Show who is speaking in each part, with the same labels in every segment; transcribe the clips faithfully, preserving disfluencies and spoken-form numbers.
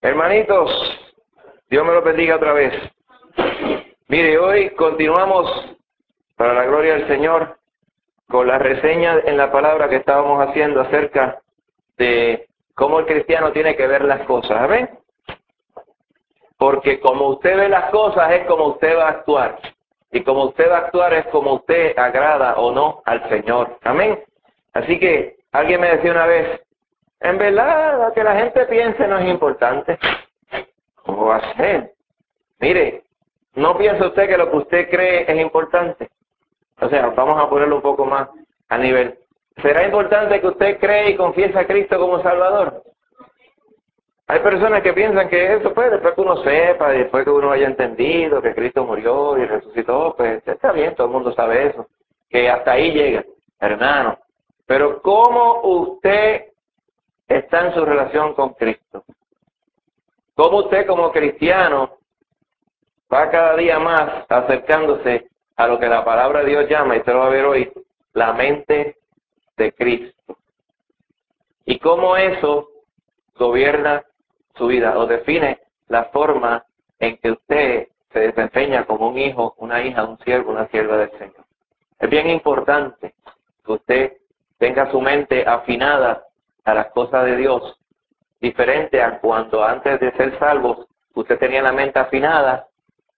Speaker 1: Hermanitos, Dios me los bendiga otra vez. Mire, hoy continuamos, para la gloria del Señor, con la reseña en la palabra que estábamos haciendo acerca de cómo el cristiano tiene que ver las cosas. ¿Amén? Porque como usted ve las cosas es como usted va a actuar. Y como usted va a actuar es como usted agrada o no al Señor. Amén. Así que alguien me decía una vez, en verdad, lo que la gente piense no es importante. ¿Cómo va a ser? Mire, ¿no piensa usted que lo que usted cree es importante? O sea, vamos a ponerlo un poco más a nivel. ¿Será importante que usted cree y confiese a Cristo como Salvador? Hay personas que piensan que eso, pues, después que uno sepa, después que uno haya entendido que Cristo murió y resucitó, pues, está bien, todo el mundo sabe eso, que hasta ahí llega, hermano. Pero ¿cómo usted está en su relación con Cristo? ¿Cómo usted como cristiano va cada día más acercándose a lo que la palabra de Dios llama, y usted lo va a ver hoy, la mente de Cristo? ¿Y cómo eso gobierna su vida o define la forma en que usted se desempeña como un hijo, una hija, un siervo, una sierva del Señor? Es bien importante que usted tenga su mente afinada a las cosas de Dios, diferente a cuando antes de ser salvo usted tenía la mente afinada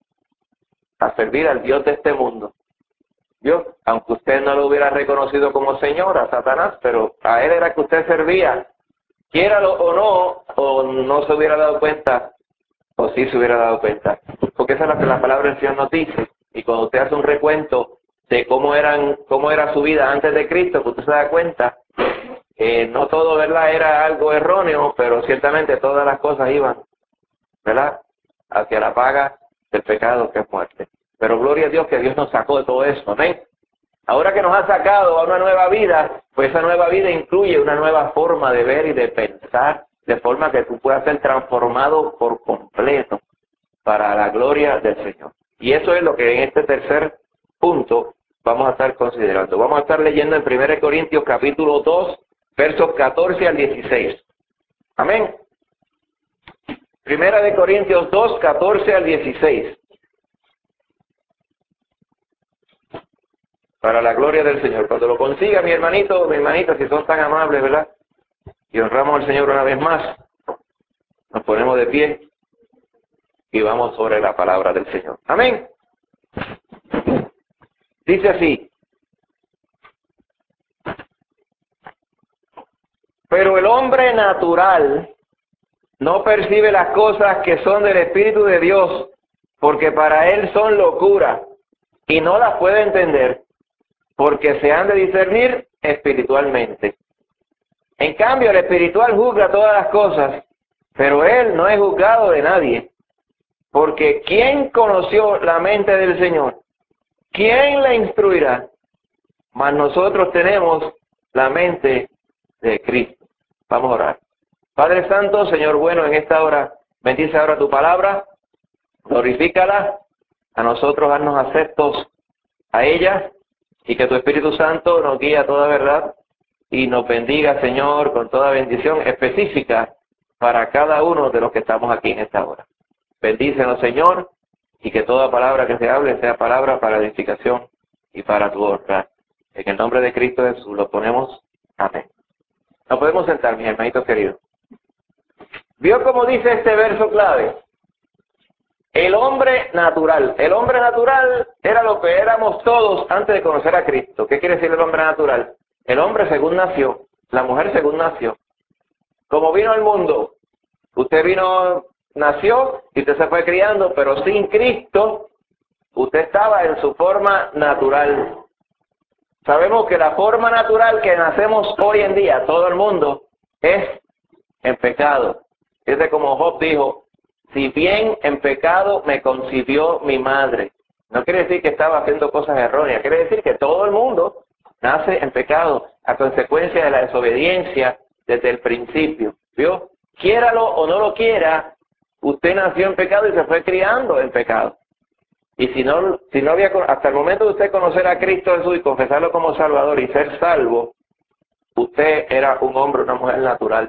Speaker 1: a servir al Dios de este mundo. Dios, aunque usted no lo hubiera reconocido como Señor, a Satanás, pero a él era que usted servía, quiéralo o no, o no se hubiera dado cuenta, o sí se hubiera dado cuenta. Porque esa es lo que la palabra del Señor nos dice. Y cuando usted hace un recuento de cómo eran, cómo era su vida antes de Cristo, pues usted se da cuenta, eh, no todo, ¿verdad?, era algo erróneo, pero ciertamente todas las cosas iban, ¿verdad?, hacia la paga del pecado, que es muerte. Pero gloria a Dios que Dios nos sacó de todo eso, amén. Ahora que nos ha sacado a una nueva vida, pues esa nueva vida incluye una nueva forma de ver y de pensar, de forma que tú puedas ser transformado por completo para la gloria del Señor. Y eso es lo que en este tercer punto vamos a estar considerando. Vamos a estar leyendo en primera de Corintios capítulo dos, versos catorce al dieciséis. Amén. Primera de Corintios dos, catorce al dieciséis. Para la gloria del Señor. Cuando lo consiga, mi hermanito, mi hermanita, si son tan amables, ¿verdad?, y honramos al Señor una vez más, nos ponemos de pie y vamos sobre la palabra del Señor. Amén. Dice así: pero el hombre natural no percibe las cosas que son del Espíritu de Dios, porque para él son locura, y no las puede entender, porque se han de discernir espiritualmente. En cambio, el espiritual juzga todas las cosas, pero él no es juzgado de nadie. Porque ¿quién conoció la mente del Señor? ¿Quién la instruirá? Mas nosotros tenemos la mente de Cristo. Vamos a orar. Padre Santo, Señor bueno, en esta hora, bendice ahora tu palabra, glorifícala, a nosotros haznos aceptos a ella, y que tu Espíritu Santo nos guíe a toda verdad, y nos bendiga, Señor, con toda bendición específica para cada uno de los que estamos aquí en esta hora. Bendícenos, Señor, y que toda palabra que se hable sea palabra para edificación y para tu honra. En el nombre de Cristo Jesús lo ponemos. Amén. Nos podemos sentar, mis hermanitos queridos. ¿Vio cómo dice este verso clave? El hombre natural. El hombre natural era lo que éramos todos antes de conocer a Cristo. ¿Qué quiere decir el hombre natural? El hombre según nació, la mujer según nació. Como vino al mundo, usted vino, nació y usted se fue criando, pero sin Cristo, usted estaba en su forma natural. Sabemos que la forma natural que nacemos hoy en día, todo el mundo, es en pecado. Es de como Job dijo, si bien en pecado me concibió mi madre. No quiere decir que estaba haciendo cosas erróneas, quiere decir que todo el mundo nace en pecado a consecuencia de la desobediencia desde el principio. ¿Vio? Quiéralo o no lo quiera, usted nació en pecado y se fue criando en pecado. Y si no, si no había, hasta el momento de usted conocer a Cristo Jesús y confesarlo como Salvador y ser salvo, usted era un hombre, una mujer natural.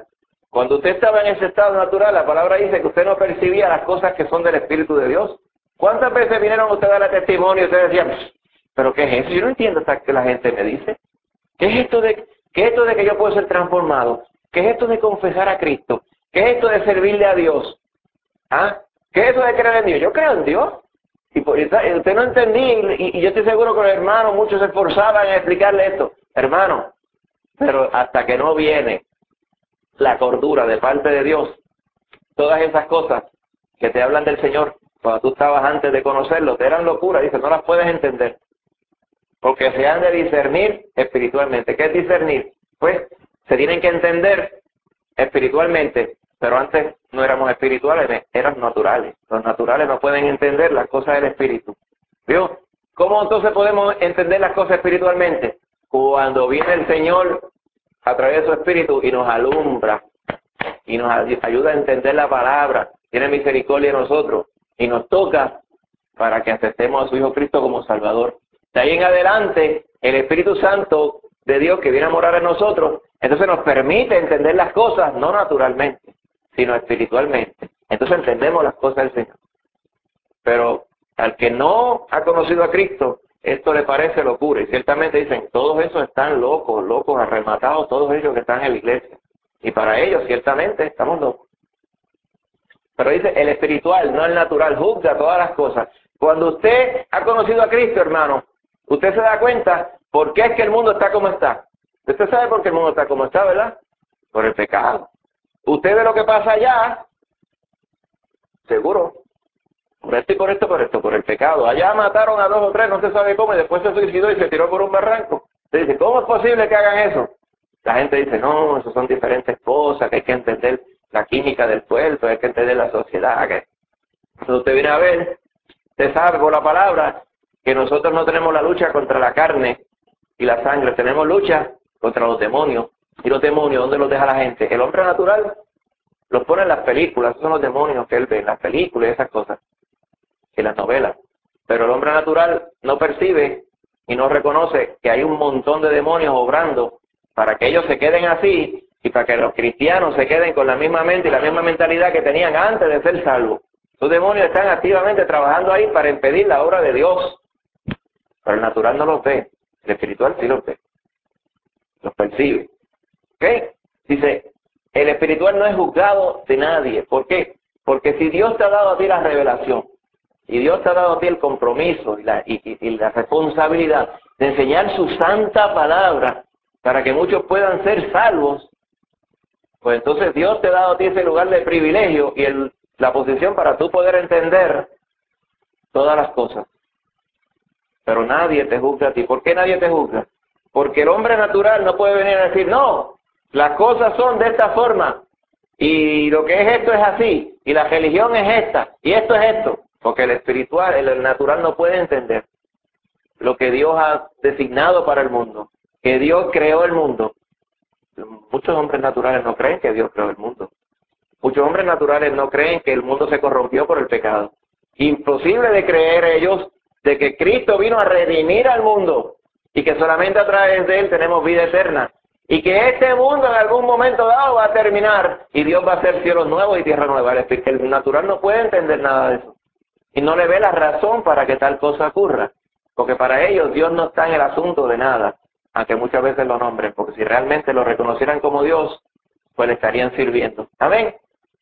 Speaker 1: Cuando usted estaba en ese estado natural, la palabra dice que usted no percibía las cosas que son del Espíritu de Dios. ¿Cuántas veces vinieron ustedes a dar testimonio y ustedes decían, pero qué es eso? Yo no entiendo hasta que la gente me dice. ¿Qué es esto de, qué es esto de que yo puedo ser transformado? ¿Qué es esto de confesar a Cristo? ¿Qué es esto de servirle a Dios? ¿Ah? ¿Qué es eso de creer en Dios? Yo creo en Dios. Y por, usted no entendí, y, y yo estoy seguro que los hermanos, muchos se esforzaban en explicarle esto. Hermano, pero hasta que no viene la cordura de parte de Dios, todas esas cosas que te hablan del Señor, cuando tú estabas antes de conocerlo, te eran locura, dice, no las puedes entender. Porque se han de discernir espiritualmente. ¿Qué es discernir? Pues se tienen que entender espiritualmente, pero antes no éramos espirituales, éramos naturales. Los naturales no pueden entender las cosas del espíritu. ¿Vio? ¿Cómo entonces podemos entender las cosas espiritualmente? Cuando viene el Señor a través de su espíritu y nos alumbra y nos ayuda a entender la palabra, tiene misericordia de nosotros y nos toca para que aceptemos a su Hijo Cristo como Salvador. De ahí en adelante, el Espíritu Santo de Dios que viene a morar en nosotros, entonces nos permite entender las cosas no naturalmente, sino espiritualmente. Entonces entendemos las cosas del Señor. Pero al que no ha conocido a Cristo, esto le parece locura. Y ciertamente dicen, todos esos están locos, locos, arrematados, todos ellos que están en la iglesia. Y para ellos, ciertamente, estamos locos. Pero dice, el espiritual, no el natural, juzga todas las cosas. Cuando usted ha conocido a Cristo, hermano, usted se da cuenta por qué es que el mundo está como está. Usted sabe por qué el mundo está como está, ¿verdad? Por el pecado. Usted ve lo que pasa allá, seguro, por esto y por esto, por esto, por el pecado. Allá mataron a dos o tres, no se sabe cómo, y después se suicidó y se tiró por un barranco. Usted dice, ¿cómo es posible que hagan eso? La gente dice, no, eso son diferentes cosas, que hay que entender la química del cuerpo, hay que entender la sociedad. Que... Entonces usted viene a ver, usted sabe por la palabra, que nosotros no tenemos la lucha contra la carne y la sangre, tenemos lucha contra los demonios. ¿Y los demonios dónde los deja la gente? El hombre natural los pone en las películas, esos son los demonios que él ve, en las películas y esas cosas, en las novelas. Pero el hombre natural no percibe y no reconoce que hay un montón de demonios obrando para que ellos se queden así y para que los cristianos se queden con la misma mente y la misma mentalidad que tenían antes de ser salvos. Los demonios están activamente trabajando ahí para impedir la obra de Dios. Pero el natural no los ve, el espiritual sí los ve, los percibe. ¿Ok? Dice, el espiritual no es juzgado de nadie. ¿Por qué? Porque si Dios te ha dado a ti la revelación, y Dios te ha dado a ti el compromiso y la, y, y, y la responsabilidad de enseñar su santa palabra para que muchos puedan ser salvos, pues entonces Dios te ha dado a ti ese lugar de privilegio y el, la posición para tú poder entender todas las cosas. Pero nadie te juzga a ti. ¿Por qué nadie te juzga? Porque el hombre natural no puede venir a decir, no, las cosas son de esta forma, y lo que es esto es así, y la religión es esta, y esto es esto. Porque el espiritual, el natural no puede entender lo que Dios ha designado para el mundo, que Dios creó el mundo. Muchos hombres naturales no creen que Dios creó el mundo. Muchos hombres naturales no creen que el mundo se corrompió por el pecado. Imposible de creer ellos de que Cristo vino a redimir al mundo y que solamente a través de él tenemos vida eterna. Y que este mundo en algún momento dado va a terminar y Dios va a hacer cielos nuevos y tierra nueva. El natural no puede entender nada de eso. Y no le ve la razón para que tal cosa ocurra. Porque para ellos Dios no está en el asunto de nada, aunque muchas veces lo nombren. Porque si realmente lo reconocieran como Dios, pues le estarían sirviendo. Amén.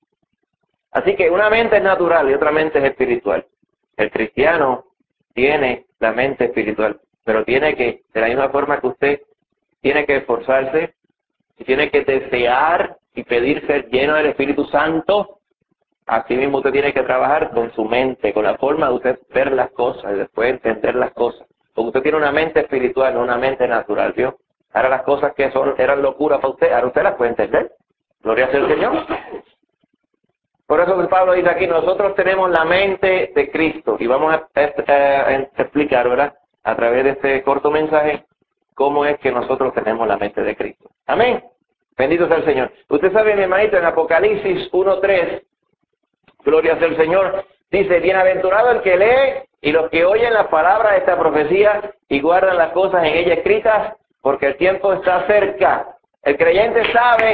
Speaker 1: Así que una mente es natural y otra mente es espiritual. El cristiano tiene la mente espiritual, pero tiene que, de la misma forma que usted, tiene que esforzarse y tiene que desear y pedir ser lleno del Espíritu Santo. Así mismo usted tiene que trabajar con su mente, con la forma de usted ver las cosas y después entender las cosas. Porque usted tiene una mente espiritual, no una mente natural, ¿vio? Ahora las cosas que son eran locura para usted, ahora usted las puede entender. Gloria sea al Señor. Por eso Pablo dice aquí, nosotros tenemos la mente de Cristo. Y vamos a, a, a explicar, ¿verdad? A través de este corto mensaje, cómo es que nosotros tenemos la mente de Cristo. Amén. Bendito sea el Señor. Usted sabe, mi hermanito, en Apocalipsis uno tres, gloria sea el Señor, dice, bienaventurado el que lee y los que oyen las palabras de esta profecía y guardan las cosas en ella escritas, porque el tiempo está cerca. El creyente sabe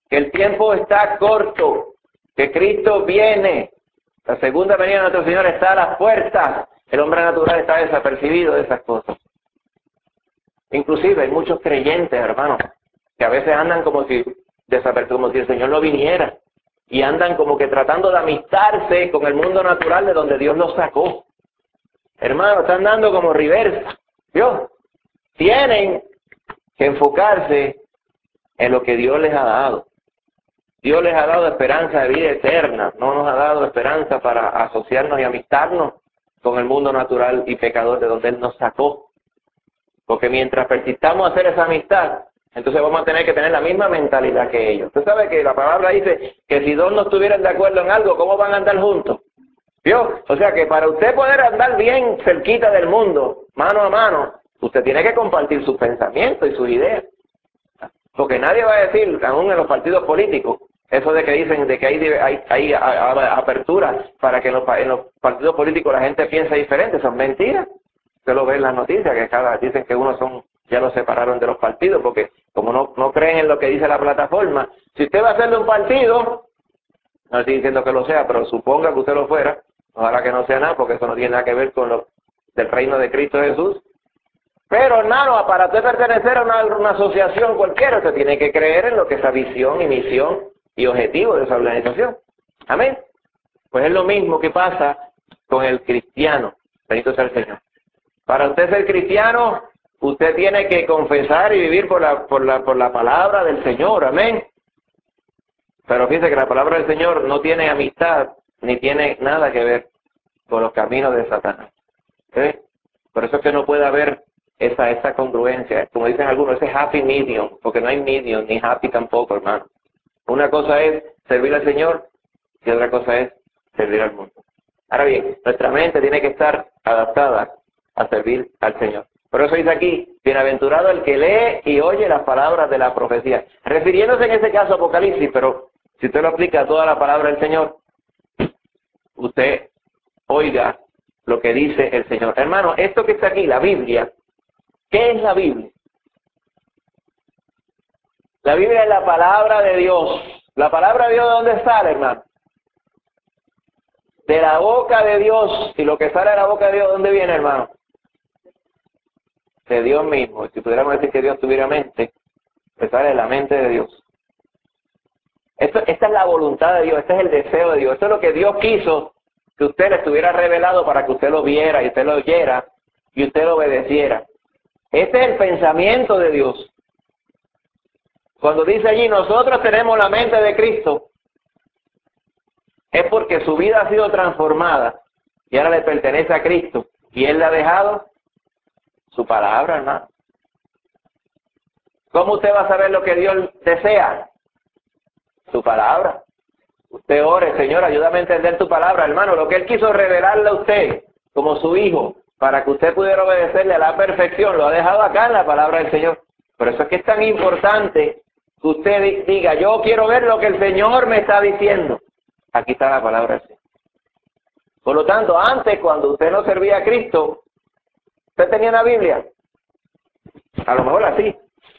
Speaker 1: que el tiempo está corto, que Cristo viene, la segunda venida de nuestro Señor está a las puertas. El hombre natural está desapercibido de esas cosas. Inclusive hay muchos creyentes, hermanos, que a veces andan como si desapercibidos, como si el Señor no viniera, y andan como que tratando de amistarse con el mundo natural de donde Dios los sacó. Hermanos, están dando como reversa. Dios, tienen que enfocarse en lo que Dios les ha dado. Dios les ha dado esperanza de vida eterna, no nos ha dado esperanza para asociarnos y amistarnos con el mundo natural y pecador de donde Él nos sacó. Porque mientras persistamos a hacer esa amistad, entonces vamos a tener que tener la misma mentalidad que ellos. Usted sabe que la palabra dice que si dos no estuvieran de acuerdo en algo, ¿cómo van a andar juntos? ¿Vio? O sea que para usted poder andar bien cerquita del mundo, mano a mano, usted tiene que compartir sus pensamientos y sus ideas. Porque nadie va a decir, aún en los partidos políticos, eso de que dicen de que hay, hay, hay a, a, apertura para que en los, en los partidos políticos la gente piense diferente, son mentiras. Usted lo ve en las noticias, que cada dicen que unos son, ya los separaron de los partidos, porque como no, no creen en lo que dice la plataforma, si usted va a hacerle un partido, no estoy diciendo que lo sea, pero suponga que usted lo fuera, ojalá que no sea nada, porque eso no tiene nada que ver con lo del reino de Cristo Jesús. Pero hermano, para usted pertenecer a una, una asociación cualquiera, usted tiene que creer en lo que es la visión y misión y objetivo de esa organización. Amén. Pues es lo mismo que pasa con el cristiano. Bendito sea el Señor. Para usted ser cristiano, usted tiene que confesar y vivir por la, por la, por la palabra del Señor. Amén. Pero fíjese que la palabra del Señor no tiene amistad, ni tiene nada que ver con los caminos de Satanás. ¿Sí? Por eso es que no puede haber esa, esa congruencia. Como dicen algunos, ese happy medium, porque no hay medium, ni happy tampoco, hermano. Una cosa es servir al Señor y otra cosa es servir al mundo. Ahora bien, nuestra mente tiene que estar adaptada a servir al Señor. Por eso dice aquí, bienaventurado el que lee y oye las palabras de la profecía. Refiriéndose en ese caso a Apocalipsis, pero si usted lo aplica a toda la palabra del Señor, usted oiga lo que dice el Señor. Hermano, esto que está aquí, la Biblia, ¿qué es la Biblia? La Biblia es la palabra de Dios. ¿La palabra de Dios de dónde sale, hermano? De la boca de Dios. Y lo que sale de la boca de Dios, ¿de dónde viene, hermano? De Dios mismo. Si pudiéramos decir que Dios tuviera mente, pues sale de la mente de Dios. Esto, esta es la voluntad de Dios, este es el deseo de Dios. Esto es lo que Dios quiso que usted le estuviera revelado para que usted lo viera y usted lo oyera y usted lo obedeciera. Este es el pensamiento de Dios. Cuando dice allí, nosotros tenemos la mente de Cristo, es porque su vida ha sido transformada y ahora le pertenece a Cristo. Y Él le ha dejado su palabra, hermano. ¿Cómo usted va a saber lo que Dios desea? Su palabra. Usted ore, Señor, ayúdame a entender tu palabra, hermano. Lo que Él quiso revelarle a usted como su hijo, para que usted pudiera obedecerle a la perfección, lo ha dejado acá en la palabra del Señor. Por eso es que es tan importante que usted diga, yo quiero ver lo que el Señor me está diciendo. Aquí está la palabra del Señor. Por lo tanto, antes, cuando usted no servía a Cristo, ¿usted tenía una Biblia? A lo mejor así.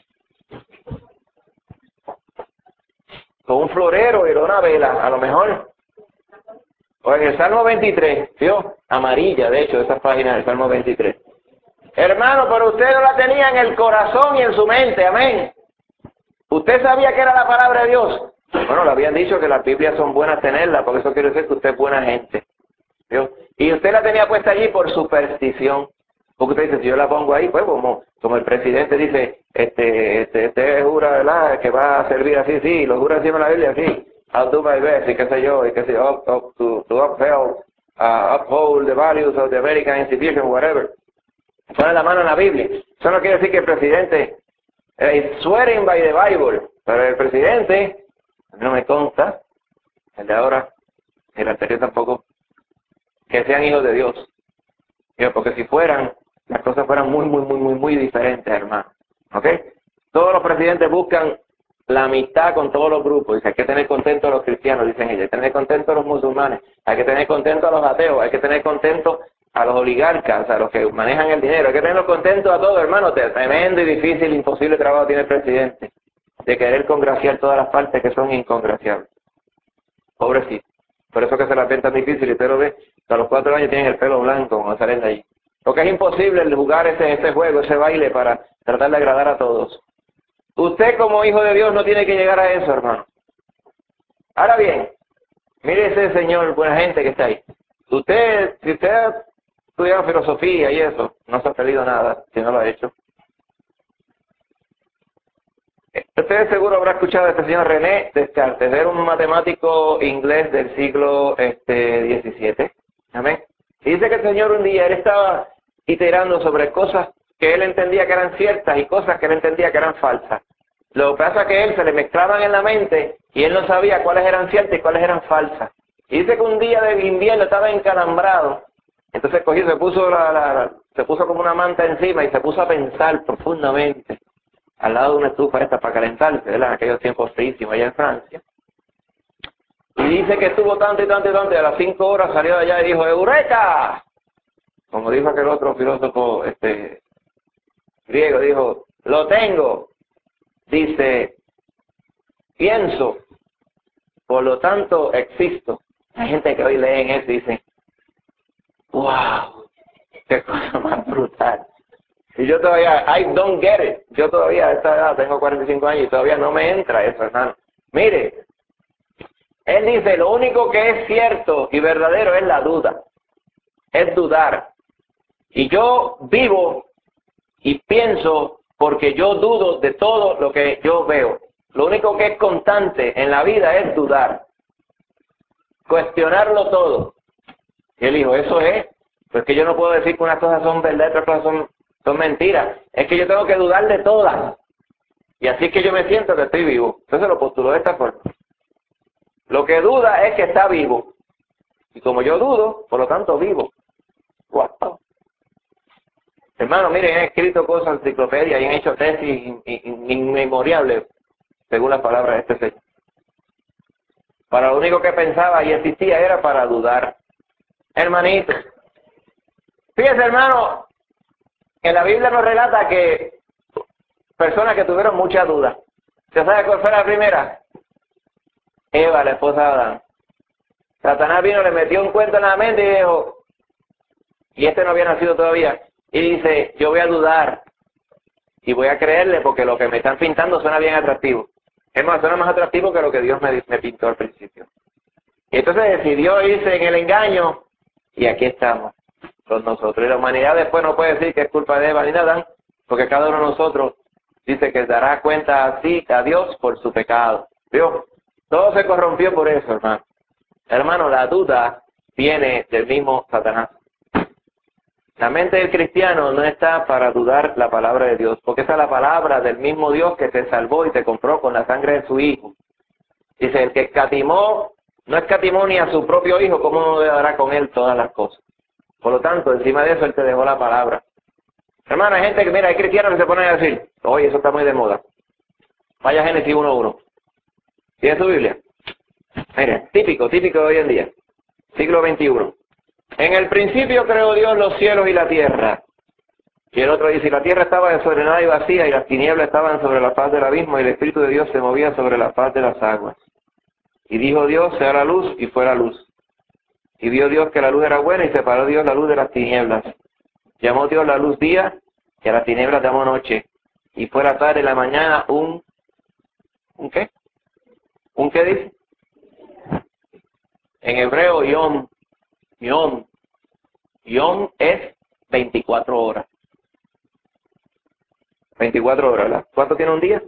Speaker 1: Con un florero y una vela, a lo mejor. O en el Salmo veintitrés, ¿vio? Amarilla, de hecho, esa página del Salmo veintitrés. Hermano, pero usted no la tenía en el corazón y en su mente, amén. ¿Usted sabía que era la palabra de Dios? Bueno, le habían dicho que las Biblias son buenas tenerlas, porque eso quiere decir que usted es buena gente. ¿Vio? Y usted la tenía puesta allí por superstición. Porque usted dice, si yo la pongo ahí, pues como, como el presidente dice, este, este, este jura, ¿verdad?, que va a servir así, sí, lo jura encima de la Biblia, sí. I'll do my best, y qué sé yo, y qué sé yo, up, up, to, to uphold, uh, uphold the values of the American institution, whatever. Pone la mano en la Biblia. Eso no quiere decir que el presidente es swearing by the Bible, pero el presidente, no me consta, el de ahora, el anterior tampoco, que sean hijos de Dios. Porque si fueran, las cosas fueran muy, muy, muy, muy, muy diferentes, hermano. ¿Ok? Todos los presidentes buscan la amistad con todos los grupos. Dice, hay que tener contentos a los cristianos, dicen ellos. Hay que tener contentos a los musulmanes. Hay que tener contentos a los ateos. Hay que tener contentos a los oligarcas, a los que manejan el dinero. Hay que tenerlos contentos a todos, hermano. Tremendo y difícil, imposible trabajo tiene el presidente. de querer congraciar todas las partes que son incongraciables. Pobrecito. Por eso que se las ven tan difícil y usted lo ve, a los cuatro años tienen el pelo blanco cuando salen de ahí. Porque es imposible el jugar ese, ese juego, ese baile para tratar de agradar a todos. Usted como hijo de Dios no tiene que llegar a eso, hermano. Ahora bien, mire ese señor, buena gente que está ahí. Usted, si usted ha estudiado filosofía y eso, no se ha perdido nada, si no lo ha hecho. Usted seguro habrá escuchado a este señor René Descartes, era un matemático inglés del siglo este, diecisiete. Amén. Y dice que el señor un día, él estaba iterando sobre cosas que él entendía que eran ciertas y cosas que él entendía que eran falsas. Lo que pasa es que a él se le mezclaban en la mente y él no sabía cuáles eran ciertas y cuáles eran falsas. Y dice que un día de invierno estaba encalambrado, entonces cogió, se puso la, la, la, se puso como una manta encima y se puso a pensar profundamente al lado de una estufa esta para calentarse, ¿verdad? En aquellos tiempos fríísimos allá en Francia. Y dice que estuvo tanto y tanto y tanto y a las cinco horas salió de allá y dijo, ¡Eureka! Como dijo aquel otro filósofo este griego, dijo, lo tengo. Dice, pienso, por lo tanto existo. Hay gente que hoy leen eso y dicen, wow, qué cosa más brutal. Y yo todavía, I don't get it. Yo todavía a esta edad tengo cuarenta y cinco años y todavía no me entra eso, hermano. Mire, él dice, lo único que es cierto y verdadero es la duda. Es dudar. Y yo vivo y pienso porque yo dudo de todo lo que yo veo. Lo único que es constante en la vida es dudar. Cuestionarlo todo. Y él dijo, eso es. Pues que yo no puedo decir que unas cosas son verdad y otras cosas son, son mentiras. Es que yo tengo que dudar de todas. Y así es que yo me siento que estoy vivo. Entonces lo postuló de esta forma. Lo que duda es que está vivo. Y como yo dudo, por lo tanto vivo. Wow. Hermano, miren, han escrito cosas en enciclopedia y han hecho tesis inmemorables, según las palabras de este señor. Para lo único que pensaba y existía era para dudar. Hermanito, fíjese, hermano, que la Biblia nos relata que personas que tuvieron muchas dudas. ¿Se sabe cuál fue la primera? Eva, la esposa de Adán. Satanás vino, le metió un cuento en la mente y dijo, y este no había nacido todavía, y dice, yo voy a dudar y voy a creerle porque lo que me están pintando suena bien atractivo. Es más, suena más atractivo que lo que Dios me, me pintó al principio. Y entonces decidió irse en el engaño y aquí estamos con nosotros. Y la humanidad después no puede decir que es culpa de Eva ni de Adán, porque cada uno de nosotros dice que dará cuenta así a Dios por su pecado. ¿Vio? Todo se corrompió por eso, hermano. Hermano, la duda viene del mismo Satanás. La mente del cristiano no está para dudar la palabra de Dios, porque esa es la palabra del mismo Dios que te salvó y te compró con la sangre de su Hijo. Dice, el que escatimó, no escatimó ni a su propio Hijo, ¿cómo no le dará con él todas las cosas? Por lo tanto, encima de eso, él te dejó la palabra. Hermano, hay gente que, mira, hay cristianos que se ponen a decir, oye, eso está muy de moda. Vaya Génesis uno uno. ¿Tiene su Biblia? Mire, típico, típico de hoy en día. Siglo veintiuno. En el principio creó Dios los cielos y la tierra. Y el otro dice, y la tierra estaba desordenada y vacía, y las tinieblas estaban sobre la faz del abismo, y el Espíritu de Dios se movía sobre la faz de las aguas. Y dijo Dios, sea la luz, y fue la luz. Y vio Dios que la luz era buena, y separó Dios la luz de las tinieblas. Llamó Dios la luz día, y a las tinieblas llamó noche. Y fue la tarde y la mañana un... ¿Un qué? ¿Un qué dice? En hebreo, yom. Yom. Yom es veinticuatro horas. veinticuatro horas, ¿verdad? ¿Cuánto tiene un día?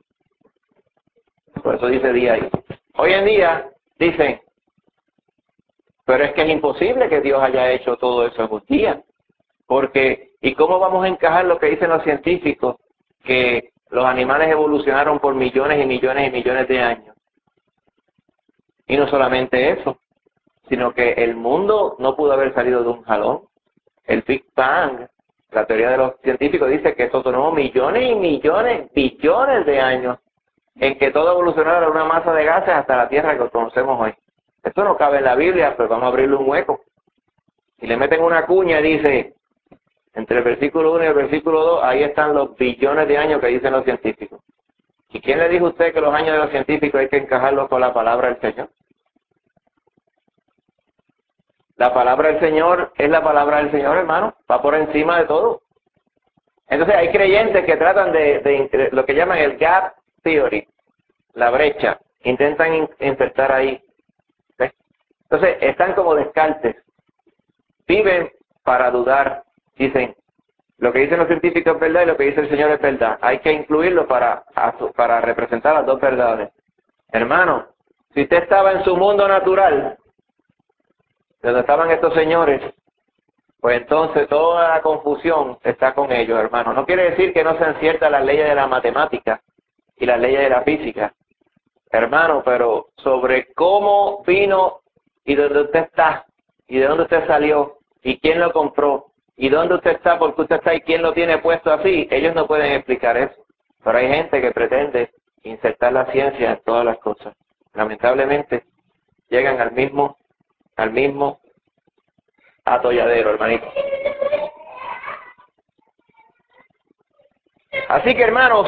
Speaker 1: Por eso dice día ahí. Hoy en día dicen, pero es que es imposible que Dios haya hecho todo eso en un día. Porque, ¿y cómo vamos a encajar lo que dicen los científicos? Que los animales evolucionaron por millones y millones y millones de años. Y no solamente eso, sino que el mundo no pudo haber salido de un jalón. El Big Bang, la teoría de los científicos dice que eso tomó millones y millones, billones de años en que todo evolucionara de una masa de gases hasta la Tierra que conocemos hoy. Esto no cabe en la Biblia, pero vamos a abrirle un hueco. Y le meten una cuña y dice, entre el versículo uno y el versículo dos, ahí están los billones de años que dicen los científicos. ¿Y quién le dijo a usted que los años de los científicos hay que encajarlos con la palabra del Señor? La palabra del Señor es la palabra del Señor, hermano. Va por encima de todo. Entonces hay creyentes que tratan de, de, de lo que llaman el gap theory, la brecha. Intentan in, insertar ahí. ¿Sí? Entonces están como Descartes. Viven para dudar. Dicen, lo que dicen los científicos es verdad y lo que dice el Señor es verdad. Hay que incluirlo para, para representar las dos verdades. Hermano, si usted estaba en su mundo natural, donde estaban estos señores, pues entonces toda la confusión está con ellos, hermano. No quiere decir que no sean ciertas las leyes de la matemática y las leyes de la física, hermano, pero sobre cómo vino y dónde usted está, y de dónde usted salió, y quién lo compró, y dónde usted está, porque usted está y quién lo tiene puesto así, ellos no pueden explicar eso. Pero hay gente que pretende insertar la ciencia en todas las cosas. Lamentablemente, llegan al mismo al mismo atolladero, hermanito. Así que, hermanos,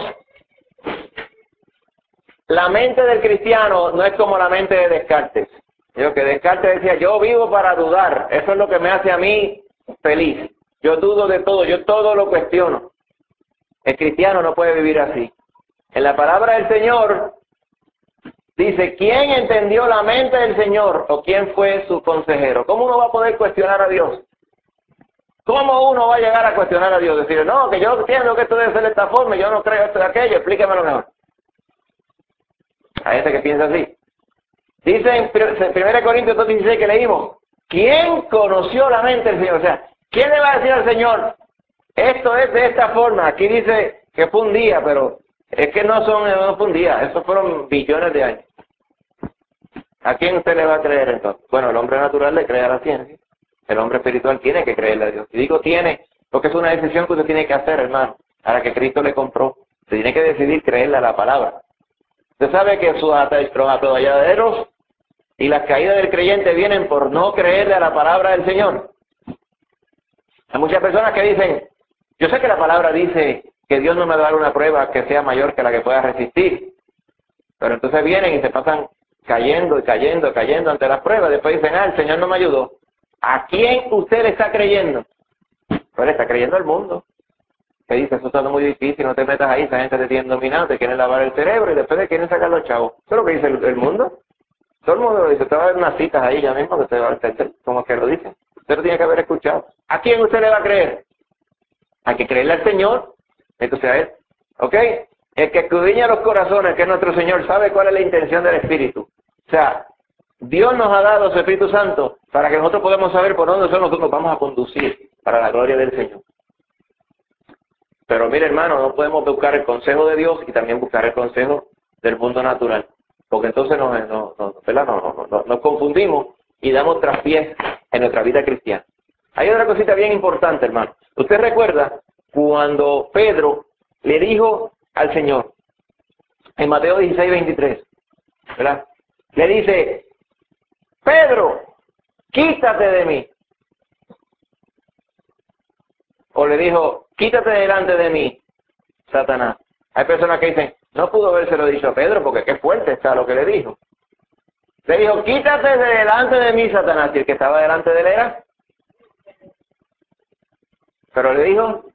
Speaker 1: la mente del cristiano no es como la mente de Descartes. Yo que Descartes decía, yo vivo para dudar, eso es lo que me hace a mí feliz. Yo dudo de todo, yo todo lo cuestiono. El cristiano no puede vivir así. En la palabra del Señor dice, ¿quién entendió la mente del Señor o quién fue su consejero? ¿Cómo uno va a poder cuestionar a Dios? ¿Cómo uno va a llegar a cuestionar a Dios? Decir, no, que yo entiendo que esto debe ser de esta forma, yo no creo esto de aquello, explíquemelo mejor. Hay gente que piensa así. Dice en primera Corintios dos dieciséis que leímos, ¿quién conoció la mente del Señor? O sea, ¿quién le va a decir al Señor, esto es de esta forma? Aquí dice que fue un día, pero es que no son no fue un día, esos fueron billones de años. ¿A quién usted le va a creer entonces? Bueno, el hombre natural le cree a la ciencia. El hombre espiritual tiene que creerle a Dios. Y digo tiene, porque es una decisión que usted tiene que hacer, hermano, a la que Cristo le compró. Se tiene que decidir creerle a la palabra. Usted sabe que sus atolladeros y las caídas del creyente vienen por no creerle a la palabra del Señor. Hay muchas personas que dicen, yo sé que la palabra dice que Dios no me va a dar una prueba que sea mayor que la que pueda resistir. Pero entonces vienen y se pasan cayendo y cayendo y cayendo ante las pruebas. Después dicen, ah, el Señor no me ayudó. ¿A quién usted le está creyendo? Pues le está creyendo al mundo. Que dice, eso está muy difícil, no te metas ahí, esa gente te tiene dominado, te quieren lavar el cerebro y después te quieren sacar los chavos. ¿Eso es lo que dice el, el mundo? Todo el mundo lo dice, usted va a ver unas citas ahí ya mismo que usted va a ver, como que lo dicen. Usted lo tiene que haber escuchado. ¿A quién usted le va a creer? Hay que creerle al Señor, entonces a Él. ¿Ok? El que escudriña los corazones, que es nuestro Señor, sabe cuál es la intención del Espíritu. O sea, Dios nos ha dado su Espíritu Santo para que nosotros podamos saber por dónde nosotros nos vamos a conducir para la gloria del Señor. Pero mire, hermano, no podemos buscar el consejo de Dios y también buscar el consejo del mundo natural. Porque entonces nos, nos, nos, ¿verdad? nos, nos, nos, nos confundimos y damos traspiés en nuestra vida cristiana. Hay otra cosita bien importante, hermano. Usted recuerda cuando Pedro le dijo al Señor, en Mateo dieciséis, veintitrés, ¿verdad? Le dice, Pedro, quítate de mí. O le dijo, quítate delante de mí, Satanás. Hay personas que dicen, no pudo habérselo dicho a Pedro porque qué fuerte está lo que le dijo. Le dijo, quítate de delante de mí, Satanás. Y el que estaba delante de él era. Pero le dijo,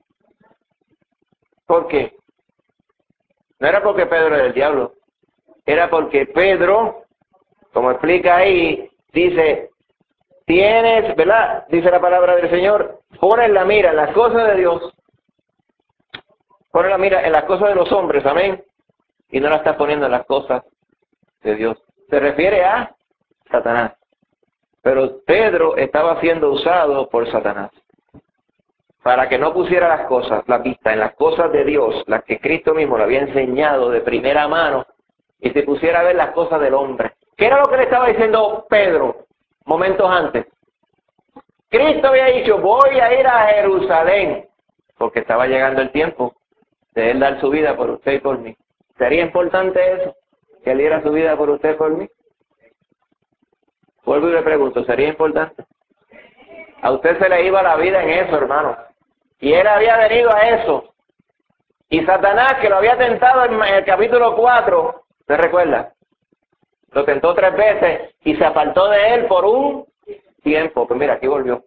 Speaker 1: ¿por qué? No era porque Pedro era el diablo. Era porque Pedro, como explica ahí, dice, tienes, ¿verdad? Dice la palabra del Señor, pones la mira en las cosas de Dios, pones la mira en las cosas de los hombres, amén, y no la estás poniendo en las cosas de Dios. Se refiere a Satanás. Pero Pedro estaba siendo usado por Satanás para que no pusiera las cosas, la vista en las cosas de Dios, las que Cristo mismo le había enseñado de primera mano, y se pusiera a ver las cosas del hombre. ¿Qué era lo que le estaba diciendo Pedro momentos antes? Cristo había dicho, voy a ir a Jerusalén, porque estaba llegando el tiempo de Él dar su vida por usted y por mí. ¿Sería importante eso? ¿Que Él diera su vida por usted y por mí? Vuelvo y le pregunto, ¿sería importante? A usted se le iba la vida en eso, hermano. Y Él había venido a eso. Y Satanás, que lo había tentado en el capítulo cuatro, ¿te recuerda? Lo tentó tres veces y se apartó de él por un tiempo. Pues mira, aquí volvió.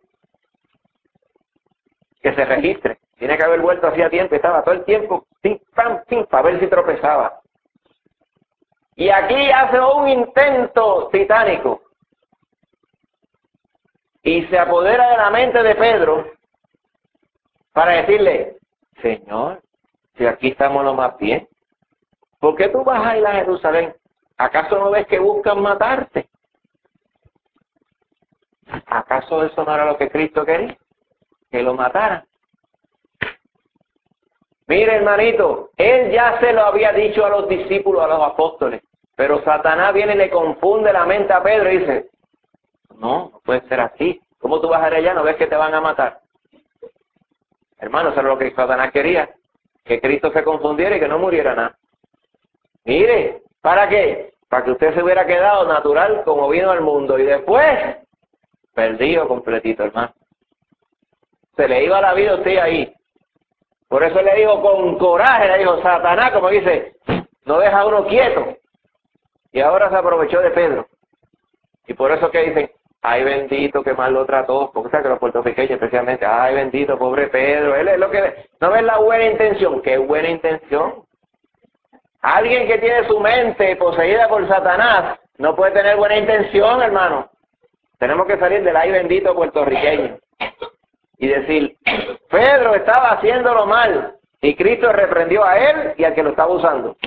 Speaker 1: Que se registre. Tiene que haber vuelto hacía tiempo. Estaba todo el tiempo, pim, pam, pim, para ver si tropezaba. Y aquí hace un intento titánico. Y se apodera de la mente de Pedro para decirle, Señor, si aquí estamos lo más bien, ¿por qué tú vas a ir a Jerusalén? ¿Acaso no ves que buscan matarte? ¿Acaso eso no era lo que Cristo quería? Que lo mataran. Mire, hermanito, él ya se lo había dicho a los discípulos, a los apóstoles, pero Satanás viene y le confunde la mente a Pedro y dice, no, no puede ser así. ¿Cómo tú vas a ir allá? ¿No ves que te van a matar? Hermano, eso es lo que Satanás quería, que Cristo se confundiera y que no muriera nada. Mire, ¿para qué? Para que usted se hubiera quedado natural como vino al mundo y después, perdido completito, hermano. Se le iba la vida a usted ahí. Por eso le dijo con coraje, le dijo, Satanás, como dice, no deja a uno quieto. Y ahora se aprovechó de Pedro. Y por eso que dicen, ay bendito, que mal lo trató, porque sabe que los puertorriqueños especialmente, ay bendito, pobre Pedro, él es lo que, no ves la buena intención, qué buena intención. Alguien que tiene su mente poseída por Satanás, no puede tener buena intención, hermano. Tenemos que salir del ay bendito puertorriqueño. Y decir, Pedro estaba haciéndolo mal, y Cristo reprendió a él y al que lo estaba usando.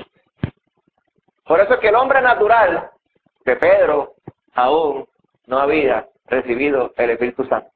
Speaker 1: Por eso es que el hombre natural, que Pedro aún no había recibido el Espíritu Santo.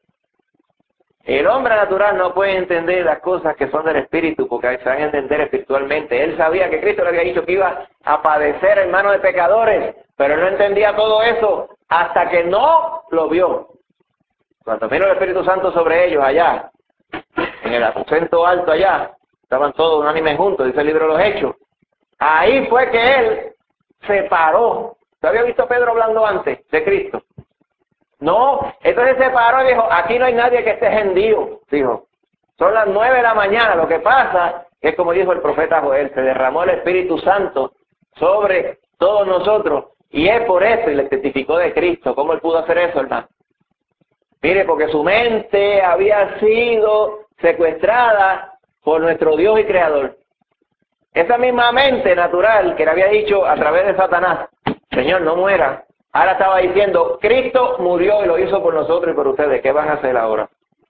Speaker 1: El hombre natural no puede entender las cosas que son del Espíritu, porque se van a entender espiritualmente. Él sabía que Cristo le había dicho que iba a padecer en manos de pecadores, pero no entendía todo eso hasta que no lo vio. Cuando vino el Espíritu Santo sobre ellos allá, en el aposento alto allá, estaban todos unánimes juntos, dice el libro de los Hechos. Ahí fue que él se paró. ¿Usted había visto a Pedro hablando antes de Cristo? No, entonces se paró y dijo, aquí no hay nadie que esté hendido. Dijo, son las nueve de la mañana. Lo que pasa es como dijo el profeta Joel, se derramó el Espíritu Santo sobre todos nosotros. Y es por eso, y le testificó de Cristo. ¿Cómo él pudo hacer eso, hermano? Mire, porque su mente había sido secuestrada por nuestro Dios y Creador. Esa misma mente natural que le había dicho a través de Satanás, Señor, no muera. Ahora estaba diciendo, Cristo murió y lo hizo por nosotros y por ustedes. ¿Qué van a hacer ahora?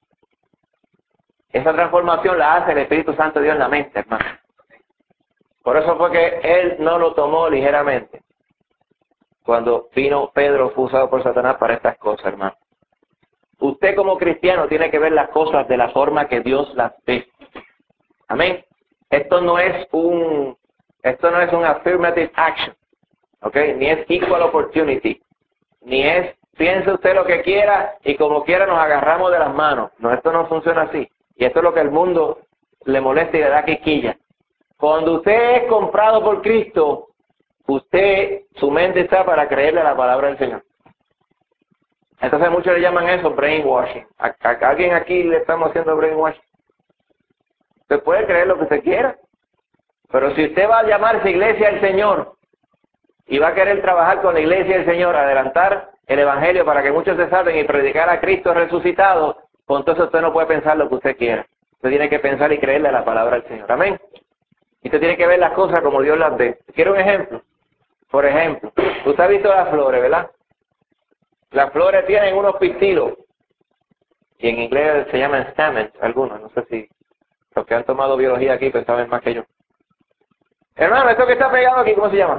Speaker 1: Esa transformación la hace el Espíritu Santo de Dios en la mente, hermano. Por eso fue que él no lo tomó ligeramente. Cuando vino Pedro, fue usado por Satanás para estas cosas, hermano. Usted como cristiano tiene que ver las cosas de la forma que Dios las ve. Amén. Esto no es un, esto no es un affirmative action. ¿Ok? Ni es equal opportunity. Ni es, piense usted lo que quiera y como quiera nos agarramos de las manos. No, esto no funciona así. Y esto es lo que el mundo le molesta y le da quiquilla. Cuando usted es comprado por Cristo, usted, su mente está para creerle a la palabra del Señor. Entonces muchos le llaman eso brainwashing. A, a, a alguien aquí le estamos haciendo brainwashing. Usted puede creer lo que usted quiera. Pero si usted va a llamarse iglesia del Señor y va a querer trabajar con la iglesia del Señor, adelantar el evangelio para que muchos se salven y predicar a Cristo resucitado, pues entonces usted no puede pensar lo que usted quiera. Usted tiene que pensar y creerle a la palabra del Señor. Amén. Y usted tiene que ver las cosas como Dios las ve. ¿Quiere un ejemplo? Por ejemplo, usted ha visto las flores, ¿verdad? Las flores tienen unos pistilos, y en inglés se llaman stamens, algunos, no sé si los que han tomado biología aquí pues saben más que yo. Hermano, esto que está pegado aquí, ¿cómo se llama?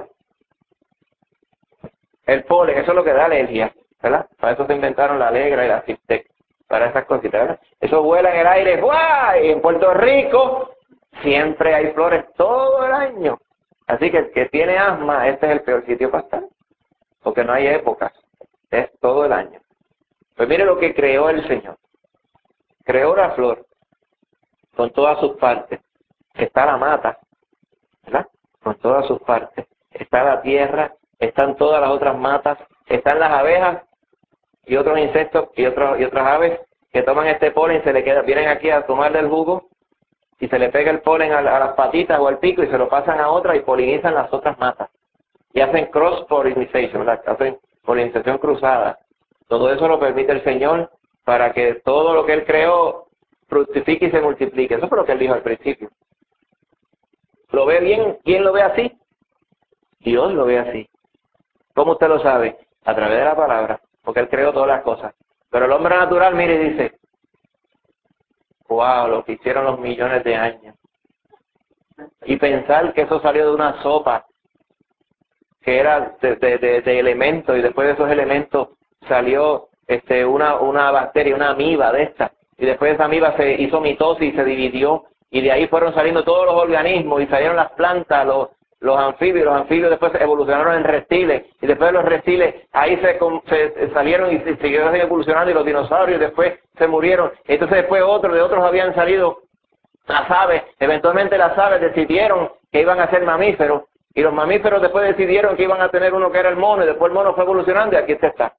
Speaker 1: El polen, eso es lo que da alergia, ¿verdad? Para eso se inventaron la alegra y la cistec, para esas cositas, ¿verdad? Eso vuela en el aire, ¡guau! Y en Puerto Rico siempre hay flores todo el año. Así que el que tiene asma, este es el peor sitio para estar, porque no hay épocas, es todo el año. Pues mire lo que creó el Señor. Creó la flor con todas sus partes. Está la mata, ¿verdad? Con todas sus partes. Está la tierra, están todas las otras matas, están las abejas y otros insectos y, otros, y otras aves que toman este polen y se le quedan, vienen aquí a tomarle el jugo y se le pega el polen a, a las patitas o al pico y se lo pasan a otra y polinizan las otras matas. Y hacen cross pollinization, ¿verdad? Hacen polinización cruzada. Todo eso lo permite el Señor para que todo lo que Él creó fructifique y se multiplique. Eso fue lo que Él dijo al principio. ¿Lo ve bien? ¿Quién lo ve así? Dios lo ve así. ¿Cómo usted lo sabe? A través de la palabra, porque Él creó todas las cosas. Pero el hombre natural, mire, dice, wow, lo que hicieron los millones de años. Y pensar que eso salió de una sopa, que era de, de, de, de elementos, y después de esos elementos salió este, una, una bacteria, una amiba de esta, y después de esa amiba se hizo mitosis y se dividió, y de ahí fueron saliendo todos los organismos, y salieron las plantas, los, los anfibios, los anfibios después evolucionaron en reptiles, y después de los reptiles, ahí se, se salieron y se siguieron evolucionando, y los dinosaurios después se murieron, entonces después otros, de otros habían salido las aves, eventualmente las aves decidieron que iban a ser mamíferos, y los mamíferos después decidieron que iban a tener uno que era el mono, y después el mono fue evolucionando, y aquí usted está.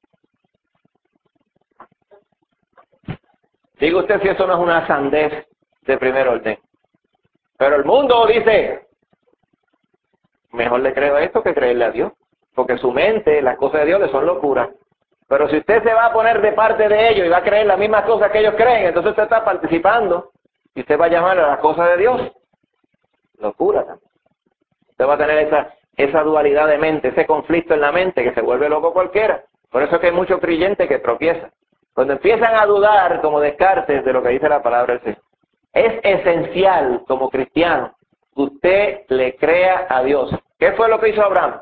Speaker 1: Diga usted si eso no es una sandez de primer orden. Pero el mundo dice, mejor le creo a esto que creerle a Dios, porque su mente, las cosas de Dios le son locuras. Pero si usted se va a poner de parte de ellos y va a creer las mismas cosas que ellos creen, entonces usted está participando, y usted va a llamar a las cosas de Dios locura también. Usted va a tener esa, esa dualidad de mente, ese conflicto en la mente que se vuelve loco cualquiera. Por eso es que hay muchos creyentes que tropiezan. Cuando empiezan a dudar, como Descartes, de lo que dice la palabra del Señor. Es esencial, como cristiano, que usted le crea a Dios. ¿Qué fue lo que hizo Abraham?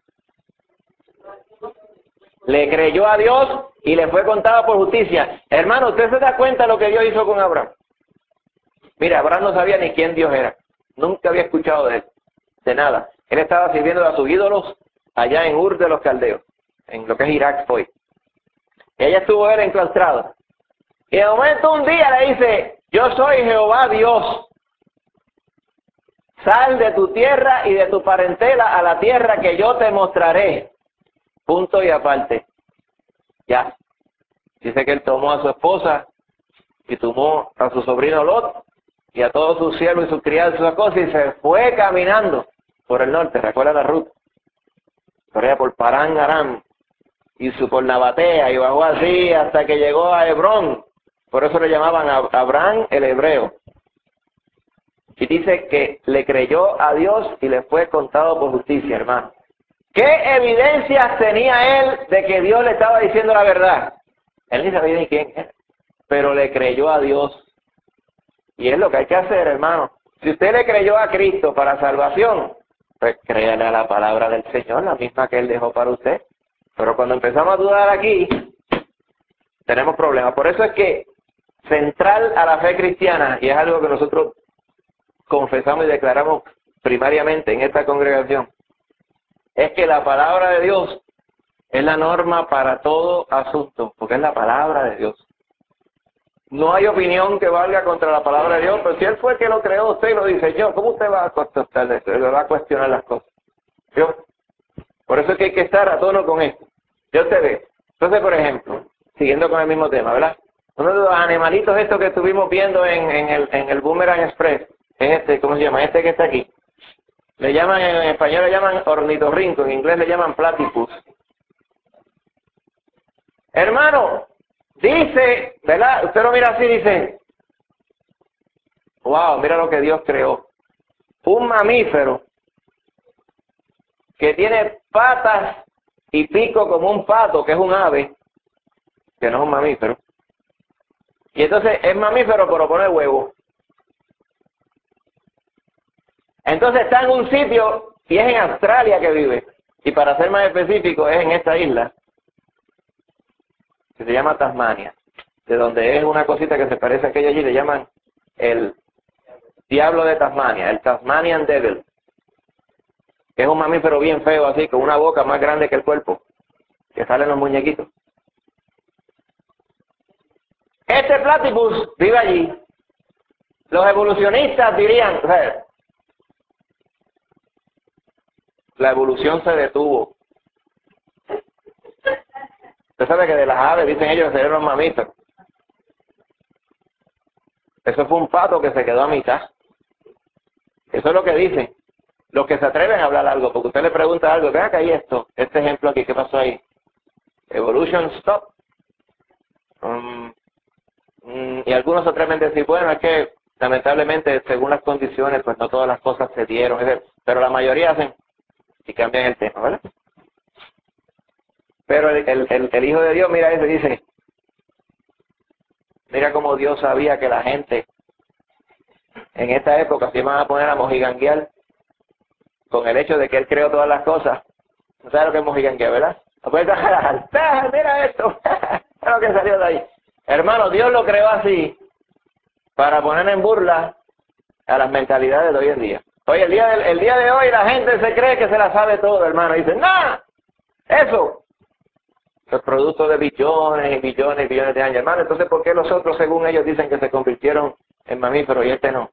Speaker 1: Le creyó a Dios y le fue contado por justicia. Hermano, ¿usted se da cuenta de lo que Dios hizo con Abraham? Mira, Abraham no sabía ni quién Dios era. Nunca había escuchado de él, de nada. Él estaba sirviendo a sus ídolos allá en Ur de los Caldeos, en lo que es Irak hoy. Y allá estuvo él enclaustrado. Y de momento un día le dice, yo soy Jehová Dios. Sal de tu tierra y de tu parentela a la tierra que yo te mostraré. Punto y aparte. Ya. Dice que él tomó a su esposa y tomó a su sobrino Lot y a todos sus siervos y sus criados y sus cosas y se fue caminando por el norte. ¿Recuerda la ruta? Por allá por Parán Aram y su por Nabatea y bajó así hasta que llegó a Hebrón. Por eso le llamaban a Abraham el hebreo. Y dice que le creyó a Dios y le fue contado por justicia, hermano. ¿Qué evidencias tenía él de que Dios le estaba diciendo la verdad? Él ni sabía ni quién era, pero le creyó a Dios. Y es lo que hay que hacer, hermano. Si usted le creyó a Cristo para salvación, pues créale a la palabra del Señor, la misma que Él dejó para usted. Pero cuando empezamos a dudar aquí, tenemos problemas. Por eso es que central a la fe cristiana, y es algo que nosotros confesamos y declaramos primariamente en esta congregación, es que la palabra de Dios es la norma para todo asunto, porque es la palabra de Dios. No hay opinión que valga contra la palabra de Dios, pero si Él fue el que lo creó, usted y lo diseñó, ¿cómo usted va a contestar esto? Le va a cuestionar las cosas. ¿Yo? Por eso es que hay que estar a tono con esto. Yo te ve. Entonces, por ejemplo, siguiendo con el mismo tema, ¿verdad? Uno de los animalitos estos que estuvimos viendo en, en, el, en el Boomerang Express, es este, ¿cómo se llama? Este que está aquí. Le llaman, en español le llaman ornitorrinco, en inglés le llaman platypus. Hermano, dice, ¿verdad? Usted lo mira así y dice, wow, mira lo que Dios creó. Un mamífero que tiene patas y pico como un pato, que es un ave, que no es un mamífero. Y entonces es mamífero pero pone huevo. Entonces está en un sitio y es en Australia que vive. Y para ser más específico es en esta isla, que se llama Tasmania, de donde es una cosita que se parece a aquella allí, le llaman el diablo de Tasmania, el Tasmanian Devil, que es un mamífero bien feo así, con una boca más grande que el cuerpo, que salen los muñequitos. Este platypus vive allí. Los evolucionistas dirían, o sea, la evolución se detuvo. Usted sabe que de las aves, dicen ellos, serían los mamíferos. Eso fue un pato que se quedó a mitad. Eso es lo que dicen. Los que se atreven a hablar algo, porque usted le pregunta algo, vea que hay esto, este ejemplo aquí, ¿qué pasó ahí? Evolution stop. Um, mm, y algunos se atreven a decir, bueno, es que lamentablemente según las condiciones, pues no todas las cosas se dieron, pero la mayoría hacen y cambian el tema, ¿verdad? Pero el, el, el, el Hijo de Dios, mira eso, dice, mira cómo Dios sabía que la gente en esta época se iban a poner a mojiganguear con el hecho de que Él creó todas las cosas. ¿No sabes lo que es mojiganguear, verdad? No puedes dejar, mira esto, es lo que salió de ahí. Hermano, Dios lo creó así para poner en burla a las mentalidades de hoy en día. Hoy, el día, del, el día de hoy, la gente se cree que se la sabe todo, hermano. Y dicen, ¡no! Eso es producto de billones y billones y billones de años, hermano. Entonces, ¿por qué los otros, según ellos, dicen que se convirtieron en mamíferos y este no?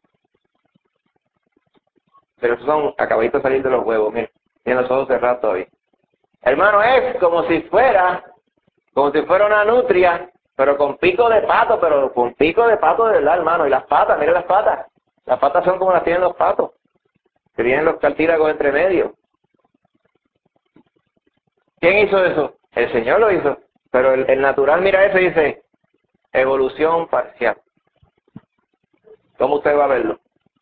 Speaker 1: Pero esos son acabaditos de salir de los huevos, miren. Tienen los ojos cerrados todavía. Hermano, es como si fuera, como si fuera una nutria, pero con pico de pato, pero con pico de pato de verdad, hermano. Y las patas, miren las patas. Las patas son como las tienen los patos, que tienen los cartílagos entre medio. ¿Quién hizo eso? El Señor lo hizo. Pero el, el natural mira eso y dice, evolución parcial. ¿Cómo usted va a verlo?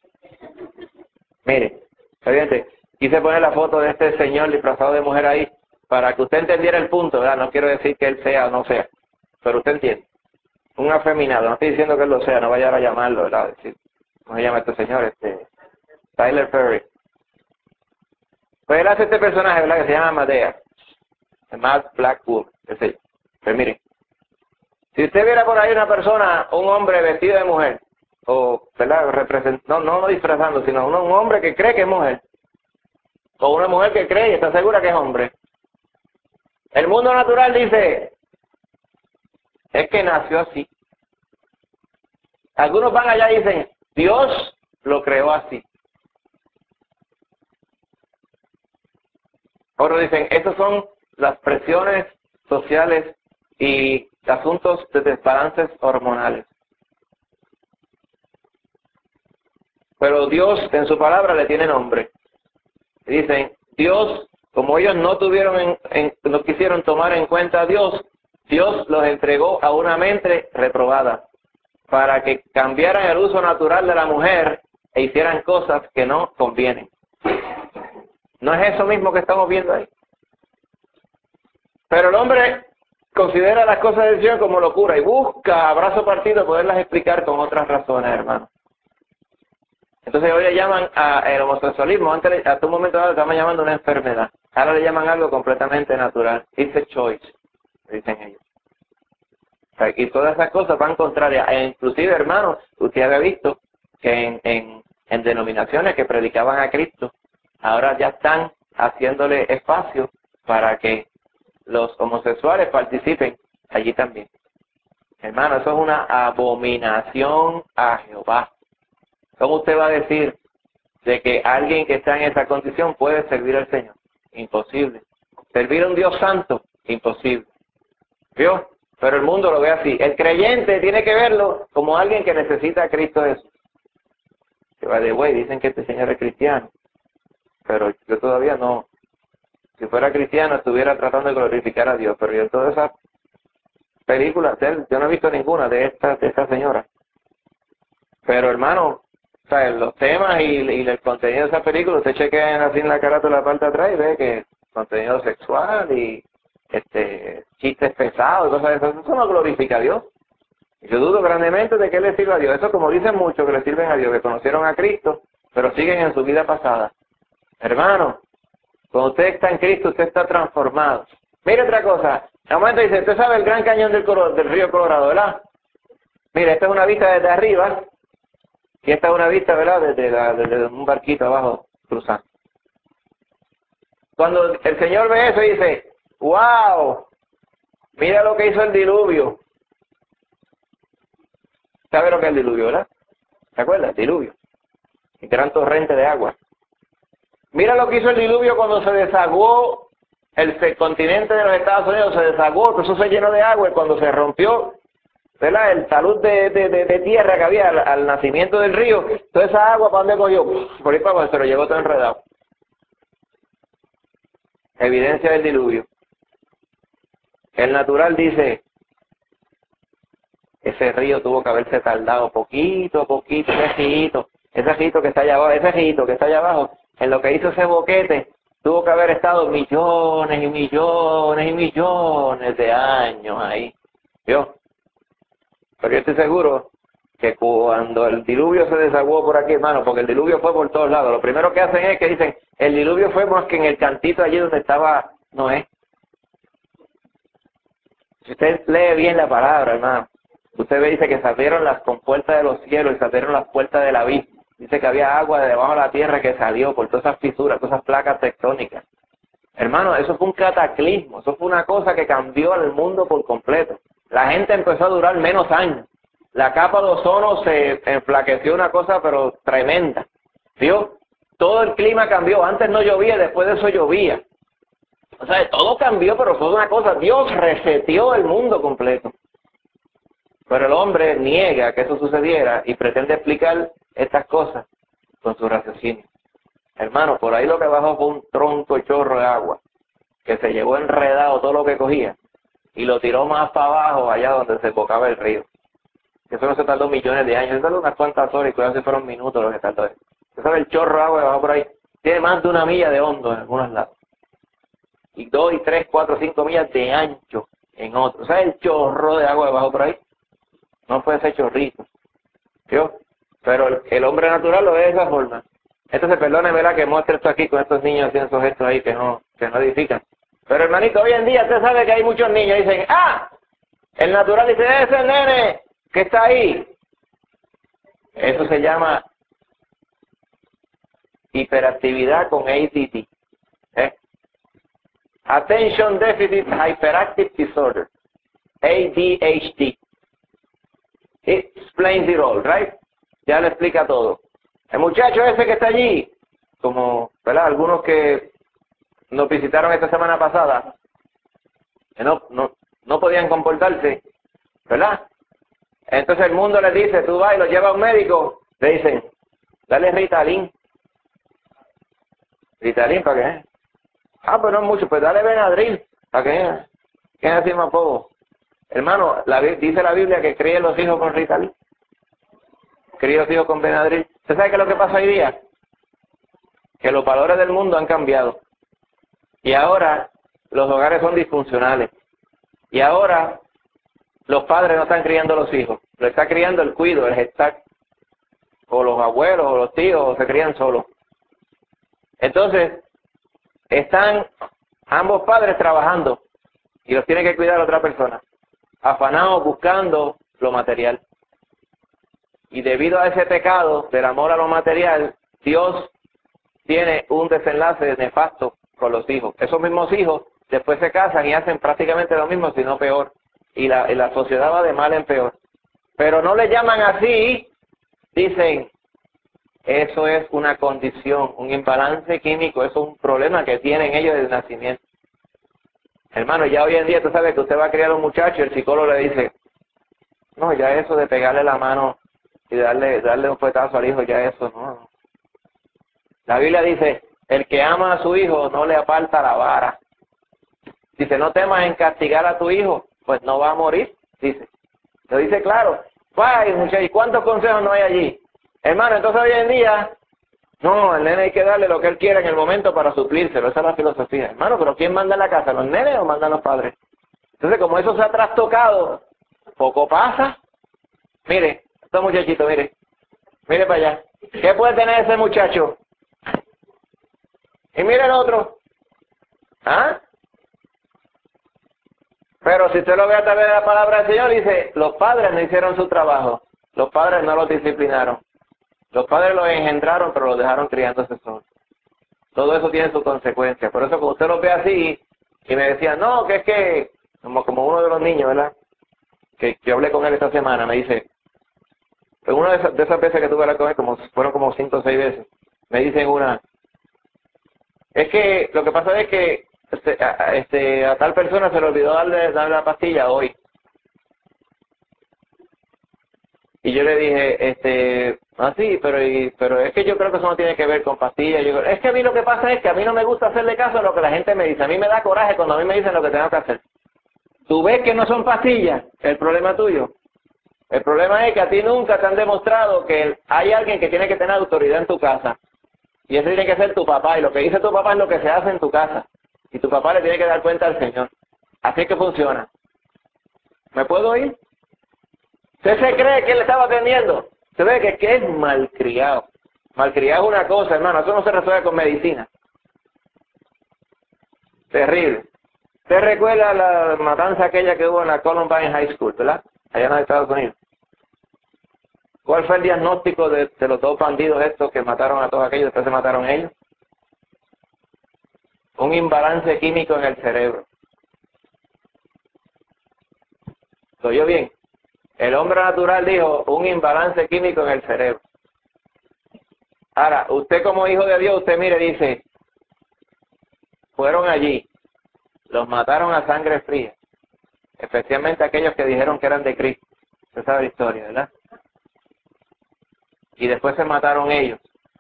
Speaker 1: Mire, evidente, quise poner la foto de este señor disfrazado de mujer ahí, para que usted entendiera el punto, ¿verdad? No quiero decir que él sea o no sea, pero usted entiende. Un afeminado, no estoy diciendo que él lo sea, no vaya a llamarlo, ¿verdad? Decir, ¿cómo se llama este señor? Este, Tyler Perry. Pues él hace este personaje, ¿verdad? Que se llama Madea. Matt Blackwood, qué sé yo. Pues mire, si usted viera por ahí una persona, un hombre vestido de mujer, o, ¿verdad? Represent no, no, no disfrazando, sino un, un hombre que cree que es mujer, o una mujer que cree y está segura que es hombre. El mundo natural dice, es que nació así. Algunos van allá y dicen, Dios lo creó así. Otros dicen, estas son las presiones sociales y asuntos de desbalances hormonales. Pero Dios en su palabra le tiene nombre. Dicen, Dios, como ellos no tuvieron en, en, no quisieron tomar en cuenta a Dios, Dios los entregó a una mente reprobada para que cambiaran el uso natural de la mujer e hicieran cosas que no convienen. ¿No es eso mismo que estamos viendo ahí? Pero el hombre considera las cosas del Señor como locura y busca a brazo partido poderlas explicar con otras razones, hermano. Entonces hoy le llaman al homosexualismo, antes hasta un momento dado le estaban llamando una enfermedad. Ahora le llaman algo completamente natural. It's a choice, dicen ellos. O sea, y todas esas cosas van contrarias. E inclusive, hermanos, usted había visto que en, en, en denominaciones que predicaban a Cristo, ahora ya están haciéndole espacio para que los homosexuales participen allí también. Hermano, eso es una abominación a Jehová. ¿Cómo usted va a decir de que alguien que está en esa condición puede servir al Señor? Imposible. ¿Servir a un Dios santo? Imposible. ¿Vio? Pero el mundo lo ve así. El creyente tiene que verlo como alguien que necesita a Cristo Jesús. Que va de güey, dicen que este señor es cristiano. Pero yo todavía no. Si fuera cristiano estuviera tratando de glorificar a Dios. Pero yo todas esas películas de él, yo no he visto ninguna de estas de esta señora. Pero hermano, o sea, los temas y, y el contenido de esa película, usted chequea así en la carátula de la parte de atrás y ve que contenido sexual y este chistes pesados, cosas de esas, eso no glorifica a Dios. Y yo dudo grandemente de que le sirva a Dios. Eso como dicen muchos que le sirven a Dios, que conocieron a Cristo, pero siguen en su vida pasada. Hermano, cuando usted está en Cristo, usted está transformado. Mire otra cosa, al momento dice, usted sabe el Gran Cañón del, Colo, del río Colorado, ¿verdad? Mire, esta es una vista desde arriba, y esta es una vista, ¿verdad?, desde, la, desde un barquito abajo, cruzando. Cuando el Señor ve eso, dice, ¡wow! Mira lo que hizo el diluvio. ¿Sabe lo que es el diluvio, verdad? ¿Se acuerda? El diluvio. El gran torrente de agua. Mira lo que hizo el diluvio cuando se desaguó el continente de los Estados Unidos, se desaguó, eso se llenó de agua y cuando se rompió ¿verdad? El talud de, de, de, de tierra que había al, al nacimiento del río, toda esa agua, ¿para dónde cogió? Por ahí para abajo, se lo llevó todo enredado. Evidencia del diluvio. El natural dice, ese río tuvo que haberse tardado poquito a poquito, ese rijito, ese rijito que está allá abajo, ese rijito que está allá abajo, en lo que hizo ese boquete, tuvo que haber estado millones y millones y millones de años ahí. ¿Vio? Pero yo estoy seguro que cuando el diluvio se desaguó por aquí, hermano, porque el diluvio fue por todos lados, lo primero que hacen es que dicen, el diluvio fue más que en el cantito allí donde estaba Noé. Si usted lee bien la palabra, hermano, usted ve, dice que se abrieron las compuertas de los cielos y se abrieron las puertas del abismo. Dice que había agua de debajo de la tierra que salió por todas esas fisuras, todas esas placas tectónicas. Hermano, eso fue un cataclismo, eso fue una cosa que cambió al mundo por completo. La gente empezó a durar menos años. La capa de ozono se enflaqueció, una cosa pero tremenda. ¿Vio? Todo el clima cambió. Antes no llovía, después de eso llovía. O sea, todo cambió, pero fue una cosa. Dios reseteó el mundo completo. Pero el hombre niega que eso sucediera y pretende explicar estas cosas con su raciocinio. Hermano, por ahí lo que bajó fue un tronco y chorro de agua que se llevó enredado todo lo que cogía y lo tiró más para abajo, allá donde se desembocaba el río. Eso no se tardó millones de años, eso tardó unas cuantas horas y cuidado si fueron minutos lo que tardó. Usted sabe el chorro de agua que bajó por ahí, tiene más de una milla de hondo en algunos lados. Y dos, y tres, cuatro, cinco millas de ancho en otros. ¿Sabe el chorro de agua que bajó por ahí? No fue ese chorrito. ¿Vio? Pero el, el hombre natural lo ve de esa forma. Entonces, perdóneme, ¿verdad? Que muestre esto aquí con estos niños haciendo esos gestos ahí que no, que no edifican. Pero hermanito, hoy en día usted sabe que hay muchos niños que dicen, ¡ah! El natural dice, ese nene que está ahí. Eso se llama hiperactividad con A D D. ¿eh? Attention Deficit Hyperactive Disorder. A D H D. It explains it all, right? Ya le explica todo. El muchacho ese que está allí, como, ¿verdad? Algunos que nos visitaron esta semana pasada, que no, no, no podían comportarse, ¿verdad? Entonces el mundo les dice, tú vas y lo llevas a un médico, le dicen, dale Ritalin. ¿Ritalin para qué? Ah, pues no es mucho, pues dale Benadryl. ¿Para qué? ¿Qué es así más poco? Hermano, la, dice la Biblia que críen los hijos con Ritalin. Críen los hijos con Benadryl. ¿Usted sabe qué es lo que pasa hoy día? Que los valores del mundo han cambiado. Y ahora los hogares son disfuncionales. Y ahora los padres no están criando a los hijos. Lo está criando el cuido, el gestar. O los abuelos, o los tíos, o se crían solos. Entonces, están ambos padres trabajando. Y los tiene que cuidar otra persona. Afanados buscando lo material. Y debido a ese pecado del amor a lo material, Dios tiene un desenlace nefasto con los hijos. Esos mismos hijos después se casan y hacen prácticamente lo mismo, sino peor. Y la, y la sociedad va de mal en peor. Pero no le llaman así, dicen, eso es una condición, un imbalance químico, eso es un problema que tienen ellos desde el nacimiento. Hermano, ya hoy en día tú sabes que usted va a criar a un muchacho y el psicólogo le dice, no, ya eso de pegarle la mano y darle, darle un fuetazo al hijo, ya eso no. La Biblia dice, el que ama a su hijo no le aparta la vara. Dice, no temas en castigar a tu hijo, pues no va a morir, dice. Lo dice claro. Ay, muchachos, ¿y cuántos consejos no hay allí? Hermano, entonces hoy en día, no, el nene hay que darle lo que él quiera en el momento para suplírselo. Esa es la filosofía. Hermano, pero ¿quién manda en la casa? ¿Los nenes o mandan los padres? Entonces, como eso se ha trastocado, poco pasa. Mire, estos muchachitos, mire. Mire para allá. ¿Qué puede tener ese muchacho? Y mire el otro. ¿Ah? Pero si usted lo ve a través de la palabra del Señor, dice, los padres no hicieron su trabajo. Los padres no los disciplinaron. Los padres los engendraron, pero los dejaron criándose solos. Todo eso tiene su consecuencia. Por eso, cuando usted los ve así, y me decía, no, que es que, como, como uno de los niños, ¿verdad? Que yo hablé con él esta semana, me dice, en una de esas, de esas veces que tuve que hablar con él, como, fueron como cinco o seis veces, me dicen una, es que lo que pasa es que este, a, este, a tal persona se le olvidó darle, darle la pastilla hoy. Y yo le dije, este, ah, sí, pero, y, pero es que yo creo que eso no tiene que ver con pastillas. Yo, es que a mí lo que pasa es que a mí no me gusta hacerle caso a lo que la gente me dice. A mí me da coraje cuando a mí me dicen lo que tengo que hacer. ¿Tú ves que no son pastillas? El problema tuyo. El problema es que a ti nunca te han demostrado que hay alguien que tiene que tener autoridad en tu casa. Y ese tiene que ser tu papá. Y lo que dice tu papá es lo que se hace en tu casa. Y tu papá le tiene que dar cuenta al Señor. Así es que funciona. ¿Me puedo ir? ¿Usted se cree que él estaba atendiendo? Se ve que, que es malcriado. Malcriado es una cosa, hermano. Eso no se resuelve con medicina. Terrible. ¿Usted recuerda la matanza aquella que hubo en la Columbine High School, verdad? Allá en los Estados Unidos. ¿Cuál fue el diagnóstico de, de los dos bandidos estos que mataron a todos aquellos y después se mataron ellos? Un imbalance químico en el cerebro. ¿Lo oyó bien? El hombre natural dijo un imbalance químico en el cerebro. Ahora, usted como hijo de Dios, usted mire, dice, fueron allí, los mataron a sangre fría, especialmente aquellos que dijeron que eran de Cristo. Usted sabe la historia, ¿verdad? Y después se mataron ellos.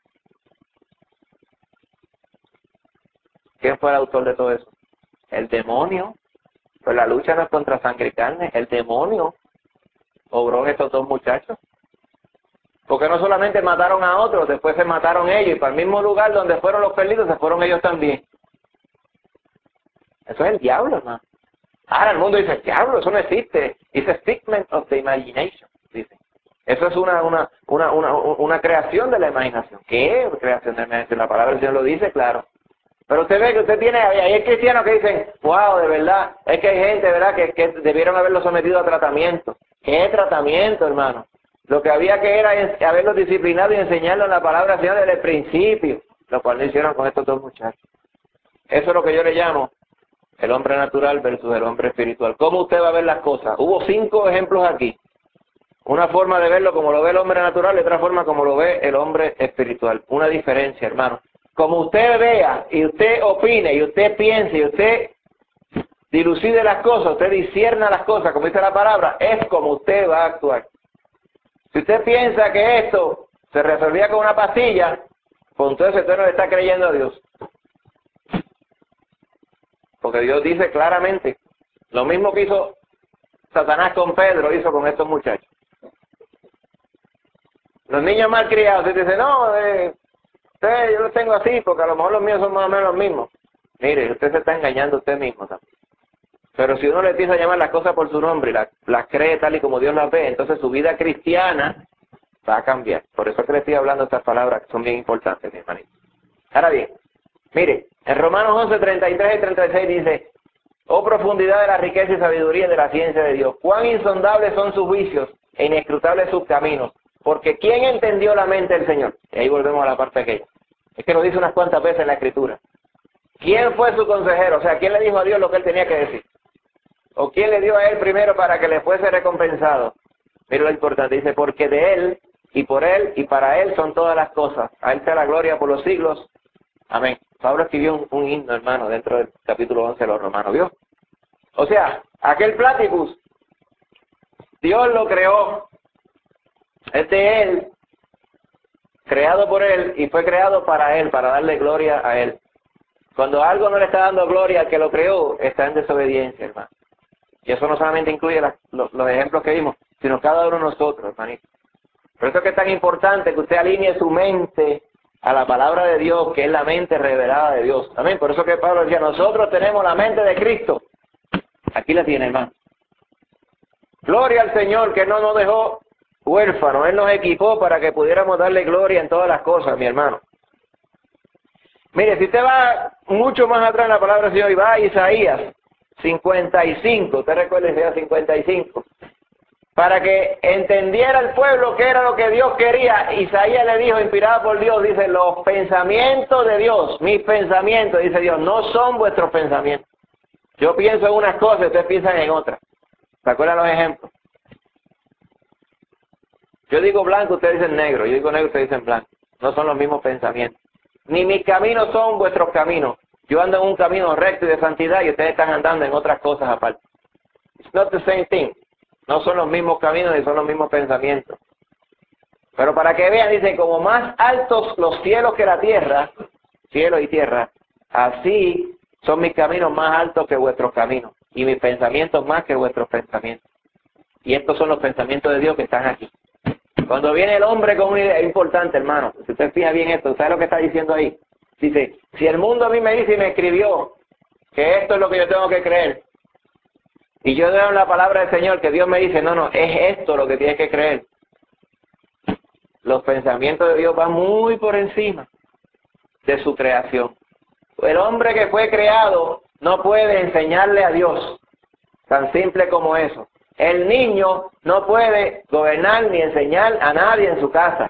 Speaker 1: ¿Quién fue el autor de todo eso? El demonio. Pues la lucha no es contra sangre y carne, el demonio obró en estos dos muchachos. Porque no solamente mataron a otros, después se mataron ellos, y para el mismo lugar donde fueron los perdidos, se fueron ellos también. Eso es el diablo, hermano. Ahora el mundo dice, diablo, eso no existe. It's a figment of the imagination, dice. Eso es una, una, una, una, una creación de la imaginación. ¿Qué es creación de la imaginación? La palabra del Señor lo dice, claro. Pero usted ve que usted tiene, hay cristianos que dicen, wow, de verdad, es que hay gente, ¿verdad?, que, que debieron haberlo sometido a tratamiento. ¿Qué tratamiento, hermano? Lo que había que era haberlos disciplinado y enseñarlo en la palabra del Señor desde el principio, lo cual no hicieron con estos dos muchachos. Eso es lo que yo le llamo el hombre natural versus el hombre espiritual. ¿Cómo usted va a ver las cosas? Hubo cinco ejemplos aquí. Una forma de verlo como lo ve el hombre natural y otra forma como lo ve el hombre espiritual. Una diferencia, hermano. Como usted vea y usted opine y usted piense y usted dilucide las cosas, usted discierna las cosas, como dice la palabra, es como usted va a actuar. Si usted piensa que esto se resolvía con una pastilla, pues entonces usted no le está creyendo a Dios. Porque Dios dice claramente, lo mismo que hizo Satanás con Pedro, hizo con estos muchachos. Los niños mal criados, usted dice, no, eh, usted, yo los tengo así, porque a lo mejor los míos son más o menos los mismos. Mire, usted se está engañando a usted mismo también. Pero si uno le empieza a llamar las cosas por su nombre y las, las cree tal y como Dios las ve, entonces su vida cristiana va a cambiar. Por eso es que le estoy hablando estas palabras que son bien importantes, mi hermanito. Ahora bien, mire, en Romanos once, treinta y tres y treinta y seis dice, oh profundidad de la riqueza y sabiduría de la ciencia de Dios, cuán insondables son sus juicios e inescrutables sus caminos, porque ¿quién entendió la mente del Señor? Y ahí volvemos a la parte aquella. Es que lo dice unas cuantas veces en la Escritura. ¿Quién fue su consejero? O sea, ¿quién le dijo a Dios lo que él tenía que decir? ¿O quién le dio a él primero para que le fuese recompensado? Mira lo importante, dice, porque de él, y por él, y para él son todas las cosas. A él sea la gloria por los siglos. Amén. Pablo escribió un, un himno, hermano, dentro del capítulo once de los Romanos, ¿vio? O sea, aquel platypus, Dios lo creó, es de él, creado por él, y fue creado para él, para darle gloria a él. Cuando algo no le está dando gloria al que lo creó, está en desobediencia, hermano. Y eso no solamente incluye la, los, los ejemplos que vimos, sino cada uno de nosotros, hermanito. Por eso es que es tan importante que usted alinee su mente a la palabra de Dios, que es la mente revelada de Dios. Amén. Por eso que Pablo decía, nosotros tenemos la mente de Cristo. Aquí la tiene, hermano. Gloria al Señor, que no nos dejó huérfanos. Él nos equipó para que pudiéramos darle gloria en todas las cosas, mi hermano. Mire, si usted va mucho más atrás en la palabra del Señor y va a Isaías cincuenta y cinco, usted recuerda Isaías cincuenta y cinco, para que entendiera el pueblo qué era lo que Dios quería, Isaías le dijo, inspirado por Dios, dice, los pensamientos de Dios, mis pensamientos, dice Dios, no son vuestros pensamientos. Yo pienso en unas cosas y ustedes piensan en otras. ¿Se acuerdan los ejemplos? Yo digo blanco, ustedes dicen negro, yo digo negro, ustedes dicen blanco. No son los mismos pensamientos. Ni mis caminos son vuestros caminos. Yo ando en un camino recto y de santidad y ustedes están andando en otras cosas aparte. It's not the same thing. No son los mismos caminos ni son los mismos pensamientos. Pero para que vean, dice, como más altos los cielos que la tierra, cielo y tierra, así son mis caminos más altos que vuestros caminos, y mis pensamientos más que vuestros pensamientos. Y estos son los pensamientos de Dios que están aquí. Cuando viene el hombre con una idea, es importante, hermano, si usted fija bien esto, ¿sabe lo que está diciendo ahí? Dice, si el mundo a mí me dice y me escribió que esto es lo que yo tengo que creer, y yo veo en la palabra del Señor que Dios me dice, no, no, es esto lo que tienes que creer. Los pensamientos de Dios van muy por encima de su creación. El hombre que fue creado no puede enseñarle a Dios, tan simple como eso. El niño no puede gobernar ni enseñar a nadie en su casa.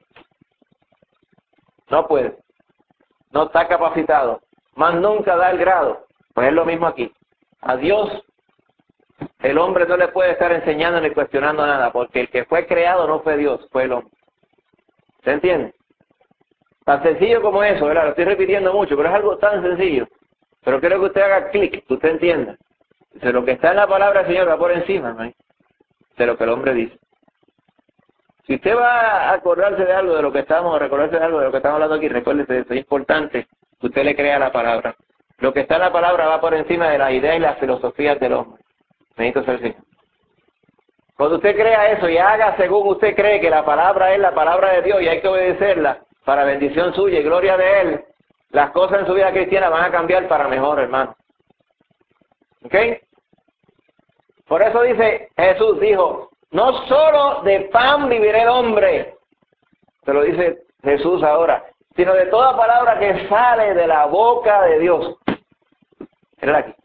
Speaker 1: No puede. No está capacitado. Más nunca da el grado. Pues es lo mismo aquí. A Dios, el hombre no le puede estar enseñando ni cuestionando nada, porque el que fue creado no fue Dios, fue el hombre. ¿Se entiende? Tan sencillo como eso, ¿verdad? Lo estoy repitiendo mucho, pero es algo tan sencillo. Pero quiero que usted haga clic, que usted entienda. De lo que está en la palabra del Señor va por encima, ¿no? De lo que el hombre dice. Si usted va a acordarse de algo de lo que estamos, a recordarse de algo de lo que estamos hablando aquí, recuérdese de eso, es importante que usted le crea la palabra. Lo que está en la palabra va por encima de las ideas y las filosofías del hombre. Bendito sea el Señor. Cuando usted crea eso y haga según usted cree que la palabra es la palabra de Dios y hay que obedecerla para bendición suya y gloria de Él, las cosas en su vida cristiana van a cambiar para mejor, hermano. ¿Ok? Por eso dice Jesús, dijo, no solo de pan vivirá el hombre, se lo dice Jesús ahora, sino de toda palabra que sale de la boca de Dios. Mira aquí.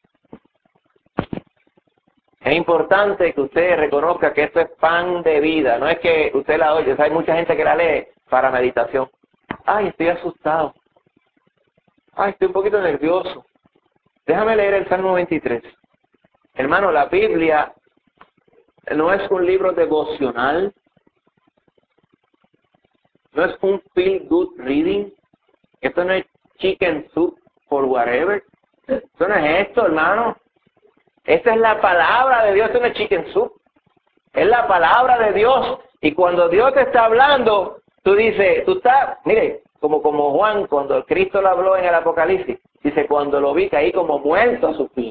Speaker 1: Es importante que usted reconozca que esto es pan de vida, no es que usted la oye, o sea, hay mucha gente que la lee para meditación. Ay, estoy asustado. Ay, estoy un poquito nervioso. Déjame leer el Salmo veintitrés. Hermano, la Biblia no es un libro devocional, no es un feel good reading, esto no es chicken soup for whatever, esto no es esto, hermano. Esta es la palabra de Dios, esto no es chicken soup, es la palabra de Dios. Y cuando Dios te está hablando, tú dices, tú estás, mire, como, como Juan, cuando Cristo lo habló en el Apocalipsis, dice, cuando lo vi caí como muerto a sus pies.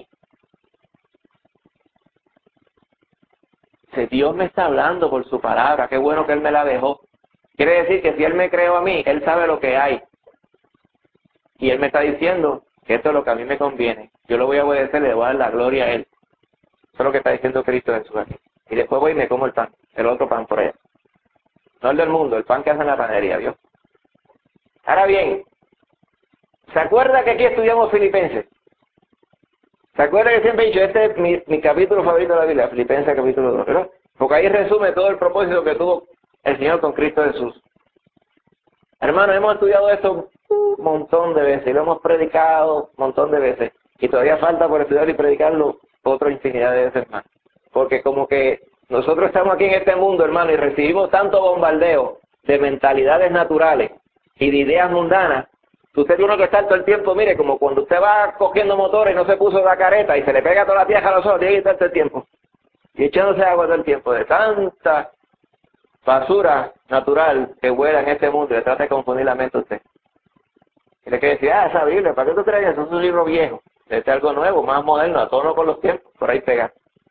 Speaker 1: Dice, Dios me está hablando por su palabra, qué bueno que Él me la dejó. Quiere decir que si Él me creó a mí, Él sabe lo que hay. Y Él me está diciendo que esto es lo que a mí me conviene. Yo lo voy a obedecer, le voy a dar la gloria a Él. Eso es lo que está diciendo Cristo Jesús aquí. Y después voy y me como el pan, el otro pan por allá. No el del mundo, el pan que hacen en la panadería, ¿vio? Ahora bien, ¿se acuerda que aquí estudiamos Filipenses? ¿Se acuerda que siempre he dicho, este es mi, mi capítulo favorito de la Biblia, Filipenses capítulo dos, ¿verdad? Porque ahí resume todo el propósito que tuvo el Señor con Cristo Jesús. Hermano, hemos estudiado esto un montón de veces y lo hemos predicado un montón de veces. Y todavía falta por estudiar y predicarlo otra infinidad de veces más. Porque como que nosotros estamos aquí en este mundo, hermano, y recibimos tanto bombardeo de mentalidades naturales y de ideas mundanas, que usted tiene que estar todo el tiempo, mire, como cuando usted va cogiendo motores y no se puso la careta y se le pega toda la tierra a los ojos, tiene que estar todo el tiempo. Y echándose agua todo el tiempo de tanta basura natural que vuela en este mundo y le trata de confundir la mente a usted. Y le quiere decir, ah, esa Biblia, ¿para qué tú crees eso? Es un libro viejo. Este es algo nuevo, más moderno, a tono con los tiempos, por ahí pega.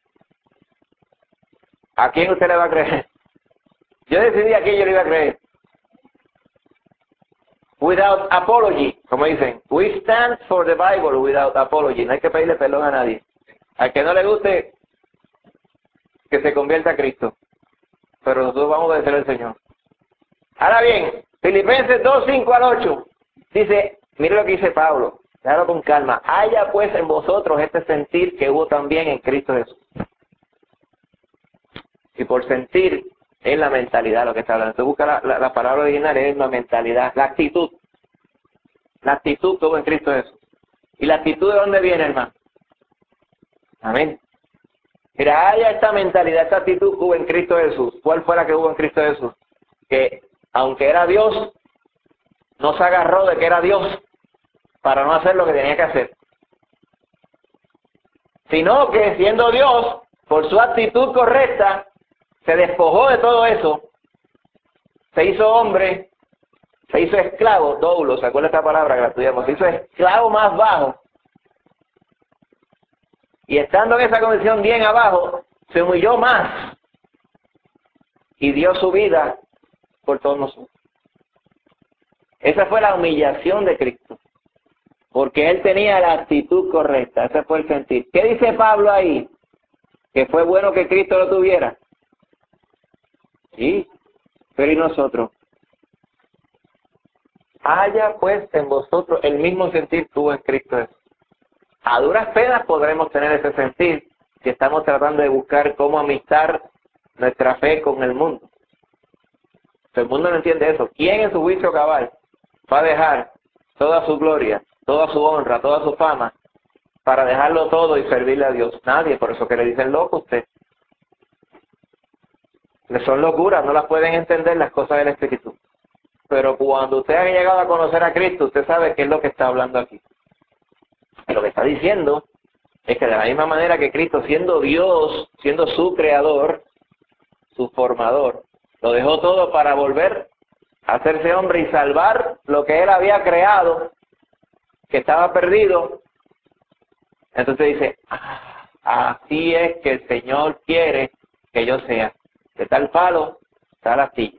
Speaker 1: ¿A quién usted le va a creer? Yo decidí a quién yo le iba a creer. Without apology, como dicen. We stand for the Bible without apology. No hay que pedirle perdón a nadie. Al que no le guste, que se convierta a Cristo. Pero nosotros vamos a obedecer al Señor. Ahora bien, Filipenses dos, cinco al ocho. Dice, mire lo que dice Pablo. Déjalo con calma. Haya pues en vosotros este sentir que hubo también en Cristo Jesús. Y por sentir es la mentalidad lo que está hablando. Usted busca la, la, la palabra original, es la mentalidad, la actitud. La actitud que hubo en Cristo Jesús. ¿Y la actitud de dónde viene, hermano? Amén. Mira, haya esta mentalidad, esta actitud que hubo en Cristo Jesús. ¿Cuál fue la que hubo en Cristo Jesús? Que aunque era Dios, no se agarró de que era Dios para no hacer lo que tenía que hacer. Sino que siendo Dios, por su actitud correcta, se despojó de todo eso se hizo hombre, se hizo esclavo, doulo, ¿se acuerda esta palabra que la estudiamos? Se hizo esclavo más bajo. Y estando en esa condición bien abajo, se humilló más y dio su vida por todos nosotros. Esa fue la humillación de Cristo, porque Él tenía la actitud correcta, ese fue el sentir. ¿Qué dice Pablo ahí? Que fue bueno que Cristo lo tuviera. Sí, pero ¿y nosotros? Haya pues en vosotros el mismo sentir tuvo en Cristo Jesús. A duras penas podremos tener ese sentir si estamos tratando de buscar cómo amistar nuestra fe con el mundo. El mundo no entiende eso. ¿Quién en su juicio cabal va a dejar toda su gloria, toda su honra, toda su fama para dejarlo todo y servirle a Dios? Nadie. Por eso que le dicen loco a usted. Le son locuras, no las pueden entender las cosas del Espíritu. Pero cuando usted ha llegado a conocer a Cristo, usted sabe qué es lo que está hablando aquí. Y lo que está diciendo es que de la misma manera que Cristo, siendo Dios, siendo su creador, su formador, lo dejó todo para volver a hacerse hombre y salvar lo que Él había creado, que estaba perdido. Entonces dice, ah, así es que el Señor quiere que yo sea. De tal palo, tal astilla.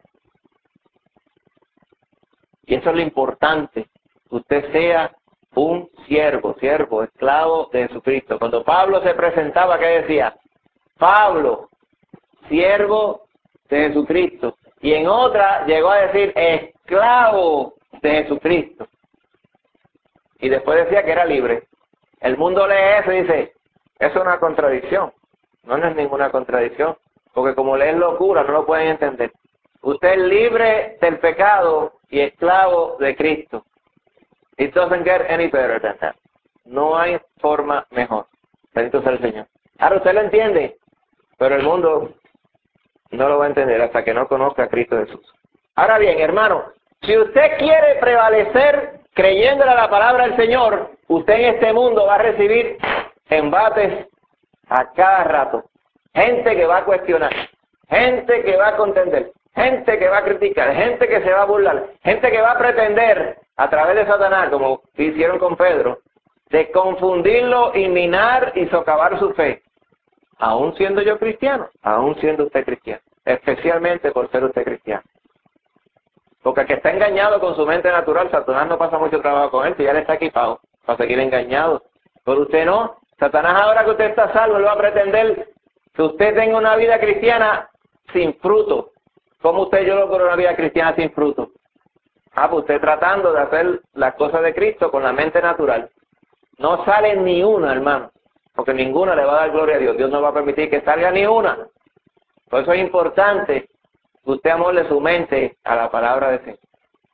Speaker 1: Y eso es lo importante, que usted sea un siervo, siervo, esclavo de Jesucristo. Cuando Pablo se presentaba, ¿qué decía? Pablo, siervo de Jesucristo. Y en otra llegó a decir, esclavo de Jesucristo. Y después decía que era libre. El mundo lee eso y dice, eso es una contradicción. No, no es ninguna contradicción, porque como leen locura, no lo pueden entender. Usted es libre del pecado y esclavo de Cristo. It doesn't get any better than that. No hay forma mejor. Bendito sea el Señor. Ahora usted lo entiende, pero el mundo no lo va a entender hasta que no conozca a Cristo Jesús. Ahora bien, hermano, si usted quiere prevalecer creyéndole a la palabra del Señor, usted en este mundo va a recibir embates a cada rato. Gente que va a cuestionar, gente que va a contender, gente que va a criticar, gente que se va a burlar, gente que va a pretender a través de Satanás, como hicieron con Pedro, de confundirlo y minar y socavar su fe. Aún siendo yo cristiano, aún siendo usted cristiano, especialmente por ser usted cristiano. Porque el que está engañado con su mente natural, Satanás no pasa mucho trabajo con él, que ya le está equipado para seguir engañado. Pero usted no. Satanás, ahora que usted está salvo, él va a pretender que usted tenga una vida cristiana sin fruto. ¿Cómo usted yo logro una vida cristiana sin fruto? Ah, pues usted tratando de hacer las cosas de Cristo con la mente natural. No sale ni una, hermano, porque ninguna le va a dar gloria a Dios. Dios no va a permitir que salga ni una. Por eso es importante que usted amole su mente a la palabra de Dios.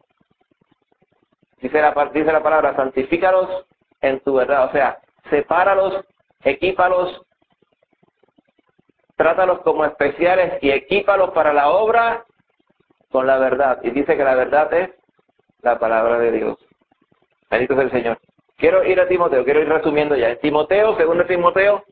Speaker 1: Dice la, dice la palabra, santifícalos en tu verdad. O sea, sepáralos, equípalos, trátalos como especiales y equípalos para la obra con la verdad. Y dice que la verdad es la palabra de Dios. Bendito sea el Señor. Quiero ir a Timoteo, quiero ir resumiendo ya. En Timoteo, segundo Timoteo,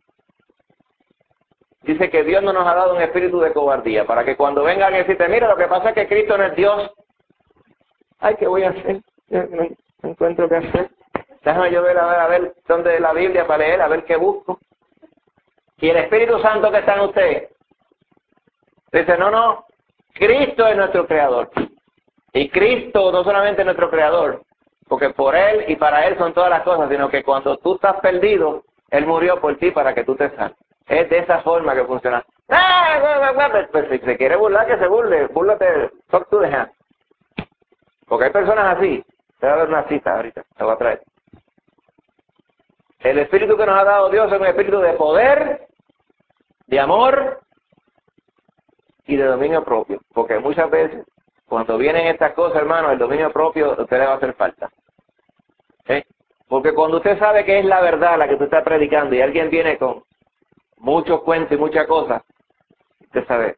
Speaker 1: dice que Dios no nos ha dado un espíritu de cobardía, para que cuando vengan y decirte, mira, lo que pasa es que Cristo no es Dios. Ay, ¿qué voy a hacer? Yo no, no encuentro qué hacer. Déjame yo ver a ver, a ver dónde es la Biblia para leer, a ver qué busco. Y el Espíritu Santo que está en usted, dice, no, no, Cristo es nuestro Creador. Y Cristo no solamente es nuestro Creador, porque por Él y para Él son todas las cosas, sino que cuando tú estás perdido, Él murió por ti para que tú te salves. Es de esa forma que funciona. Pues si se quiere burlar, que se burle. Búrlate, talk to the hand. Porque hay personas así. Te voy a dar una cita ahorita, te voy a traer. El espíritu que nos ha dado Dios es un espíritu de poder, de amor y de dominio propio. Porque muchas veces, cuando vienen estas cosas, hermano, el dominio propio a usted le va a hacer falta. ¿Sí? Porque cuando usted sabe que es la verdad la que usted está predicando y alguien viene con muchos cuentos y muchas cosas, usted sabe,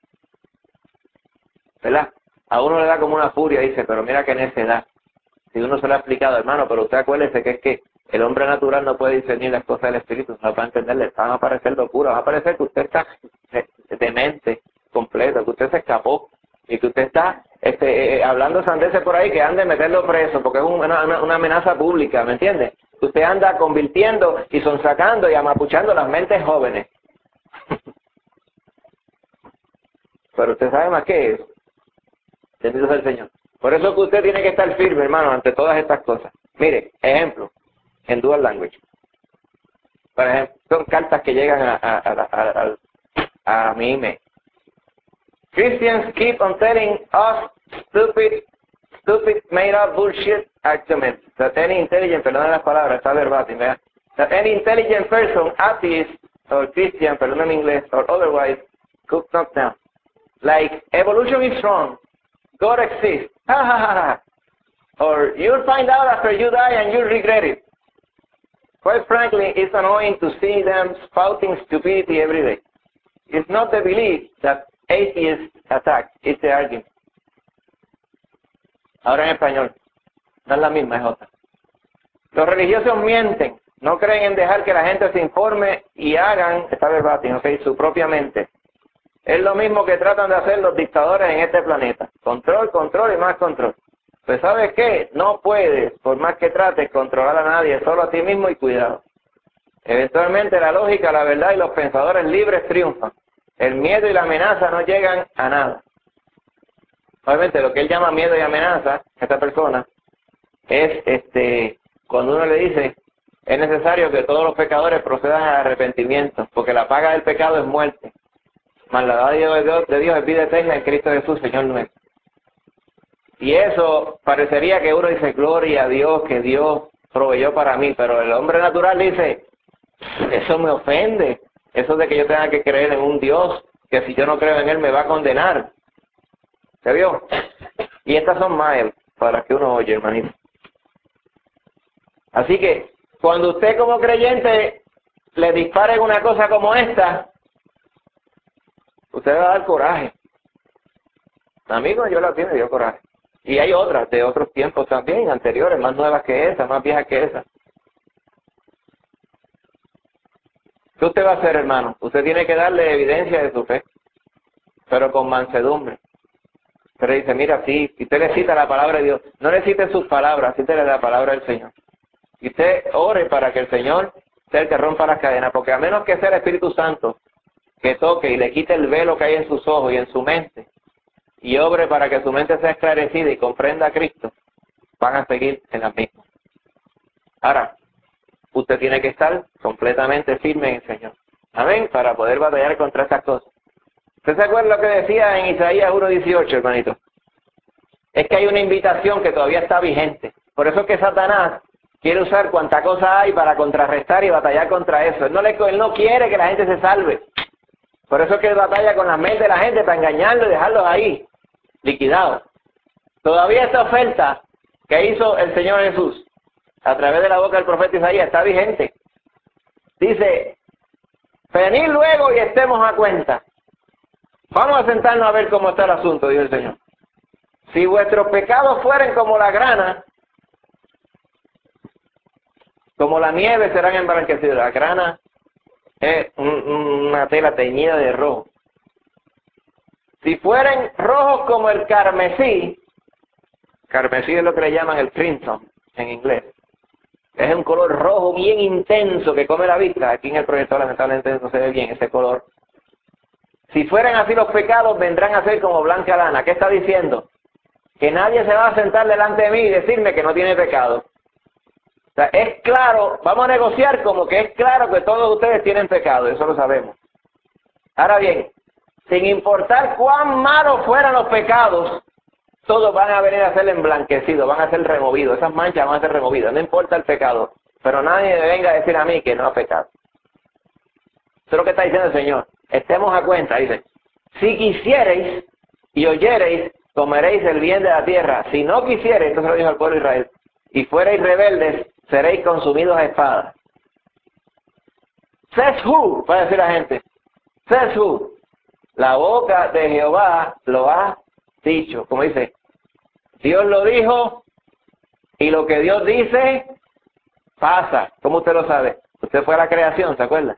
Speaker 1: ¿verdad? A uno le da como una furia, dice, pero mira que necedad. Si uno se lo ha explicado, hermano, pero usted acuérdese que es que el hombre natural no puede discernir las cosas del espíritu, no va a entenderle, van a parecer locuras, va a parecer que usted está demente, completo, que usted se escapó y y que usted está este, eh, hablando sandeces por ahí que ande a meterlo preso porque es una, una, una amenaza pública, ¿me entiende? Usted anda convirtiendo y sonsacando y amapuchando las mentes jóvenes. Pero usted sabe más que eso. Bendito sea el Señor. Por eso que usted tiene que estar firme, hermano, ante todas estas cosas. Mire, ejemplo, en dual language. Por ejemplo, son cartas que llegan a, a, a, a, a, a mi email. Christians keep on telling us stupid, stupid, made up bullshit arguments that any intelligent, perdón las palabras, está verbatim, ¿verdad? That any intelligent person, atheist or Christian, perdón en inglés, or otherwise, could knock down. Like, evolution is wrong, God exists, ha ha ha ha. Or you'll find out after you die and you'll regret it. Quite frankly, it's annoying to see them spouting stupidity every day. It's not the belief that atheists attack, it's the argument. Ahora en español, no es la misma, es otra. Los religiosos mienten, no creen en dejar que la gente se informe y hagan, está verbatim, okay, su propia mente. Es lo mismo que tratan de hacer los dictadores en este planeta. Control, control y más control. Pues ¿sabes qué? No puedes, por más que trates, controlar a nadie, solo a ti mismo y cuidado. Eventualmente la lógica, la verdad y los pensadores libres triunfan. El miedo y la amenaza no llegan a nada. Obviamente lo que él llama miedo y amenaza, esta persona, es este cuando uno le dice, es necesario que todos los pecadores procedan al arrepentimiento, porque la paga del pecado es muerte. Mas la dádiva de Dios, de Dios es vida eterna en Cristo Jesús, Señor nuestro. Y eso parecería que uno dice, gloria a Dios, que Dios proveyó para mí, pero el hombre natural dice, eso me ofende, eso de que yo tenga que creer en un Dios, que si yo no creo en Él me va a condenar. ¿Se vio? Y estas son miles para que uno oye, hermanito. Así que, cuando usted como creyente le dispare una cosa como esta, usted va a dar coraje. A mí cuando yo la tiene, dio coraje. Y hay otras de otros tiempos también, anteriores, más nuevas que esa, más viejas que esa. ¿Qué usted va a hacer, hermano? Usted tiene que darle evidencia de su fe, pero con mansedumbre. Pero dice, mira, sí, si usted le cita la palabra de Dios, no le cite sus palabras, cítele la palabra del Señor. Y usted ore para que el Señor sea el que rompa las cadenas, porque a menos que sea el Espíritu Santo que toque y le quite el velo que hay en sus ojos y en su mente, y obre para que su mente sea esclarecida y comprenda a Cristo, van a seguir en las mismas. Ahora, usted tiene que estar completamente firme en el Señor. Amén, para poder batallar contra estas cosas. ¿Usted se acuerda lo que decía en Isaías uno dieciocho, hermanito? Es que hay una invitación que todavía está vigente. Por eso es que Satanás quiere usar cuanta cosa hay para contrarrestar y batallar contra eso. Él no, le, él no quiere que la gente se salve. Por eso es que él batalla con las mentes de la gente para engañarlos y dejarlos ahí, liquidados. Todavía esta oferta que hizo el Señor Jesús a través de la boca del profeta Isaías está vigente. Dice, venid luego y estemos a cuenta. Vamos a sentarnos a ver cómo está el asunto, dijo el Señor. Si vuestros pecados fueren como la grana, como la nieve serán emblanquecidos. La grana es un, una tela teñida de rojo. Si fueren rojos como el carmesí, carmesí es lo que le llaman el crimson en inglés. Es un color rojo bien intenso que come la vista. Aquí en el proyector lamentablemente no se ve bien ese color. Si fueran así los pecados, vendrán a ser como blanca lana. ¿Qué está diciendo? Que nadie se va a sentar delante de mí y decirme que no tiene pecado. O sea, es claro, vamos a negociar como que es claro que todos ustedes tienen pecado, eso lo sabemos. Ahora bien, sin importar cuán malos fueran los pecados, todos van a venir a ser emblanquecidos, van a ser removidos, esas manchas van a ser removidas, no importa el pecado, pero nadie me venga a decir a mí que no ha pecado. Eso es lo que está diciendo el Señor. Estemos a cuenta, dice, si quisiereis y oyereis, comeréis el bien de la tierra. Si no quisiereis, entonces lo dijo al pueblo de Israel, y fuereis rebeldes, seréis consumidos a espada. Says who, puede decir la gente, says who, la boca de Jehová lo ha dicho, como dice, Dios lo dijo, y lo que Dios dice, pasa. ¿Cómo usted lo sabe? Usted fue a la creación, ¿se acuerda?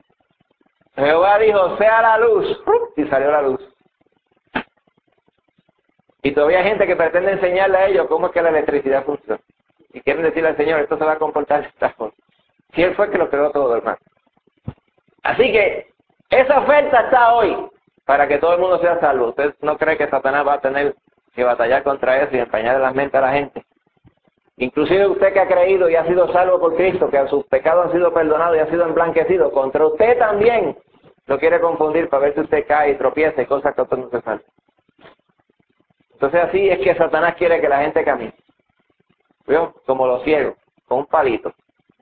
Speaker 1: Jehová dijo, sea la luz, y salió la luz. Y todavía hay gente que pretende enseñarle a ellos cómo es que la electricidad funciona. Y quieren decirle al Señor, esto se va a comportar de esta forma. Si Él fue el que lo creó todo, hermano. Así que esa oferta está hoy para que todo el mundo sea salvo. ¿Usted no cree que Satanás va a tener que batallar contra eso y empañar las mentes a la gente? Inclusive usted que ha creído y ha sido salvo por Cristo, que sus pecados han sido perdonados y ha sido emblanquecido, contra usted también lo quiere confundir para ver si usted cae y tropieza y cosas que a usted no se salva. Entonces así es que Satanás quiere que la gente camine. ¿Vio? Como los ciegos, con un palito.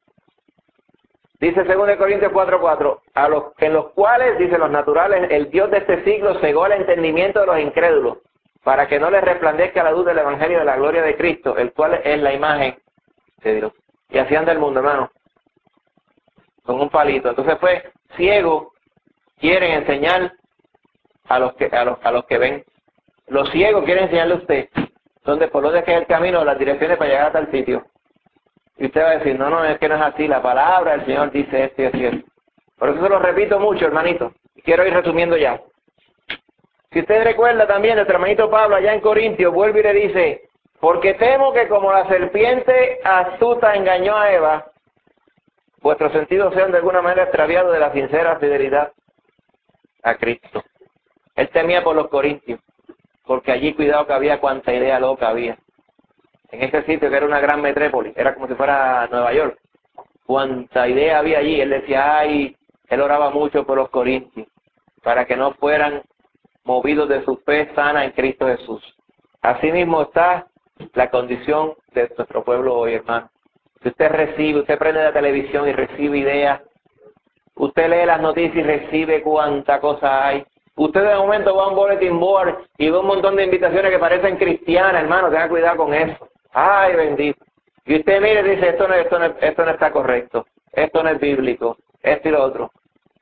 Speaker 1: Dice segundo Corintios cuatro cuatro, a los en los cuales, dice los naturales, el Dios de este siglo cegó el entendimiento de los incrédulos, para que no les resplandezca la luz del Evangelio de la gloria de Cristo, el cual es la imagen de Dios. Y así anda el mundo, hermano, con un palito. Entonces, pues, ciegos quieren enseñar a los que a los, a los que ven. Los ciegos quieren enseñarle a usted donde por donde es que es el camino, las direcciones para llegar a tal sitio. Y usted va a decir, no, no, es que no es así, la palabra del Señor dice esto y así es. Por eso se lo repito mucho, hermanito. Y quiero ir resumiendo ya. Si usted recuerda también, nuestro hermanito Pablo allá en Corintios, vuelve y le dice, porque temo que como la serpiente astuta engañó a Eva, vuestros sentidos sean de alguna manera extraviados de la sincera fidelidad a Cristo. Él temía por los corintios, porque allí cuidado que había cuanta idea loca había. En ese sitio que era una gran metrópoli, era como si fuera Nueva York. Cuánta idea había allí. Él decía, ay, él oraba mucho por los corintios, para que no fueran movidos de su fe sana en Cristo Jesús. Así mismo está la condición de nuestro pueblo hoy, hermano. Si usted recibe, usted prende la televisión y recibe ideas, usted lee las noticias y recibe cuánta cosa hay. Usted de momento va a un bulletin board y ve un montón de invitaciones que parecen cristianas, hermano, tenga cuidado con eso. Ay, bendito. Y usted mire y dice, esto no, esto, no, esto no está correcto, esto no es bíblico, esto y lo otro.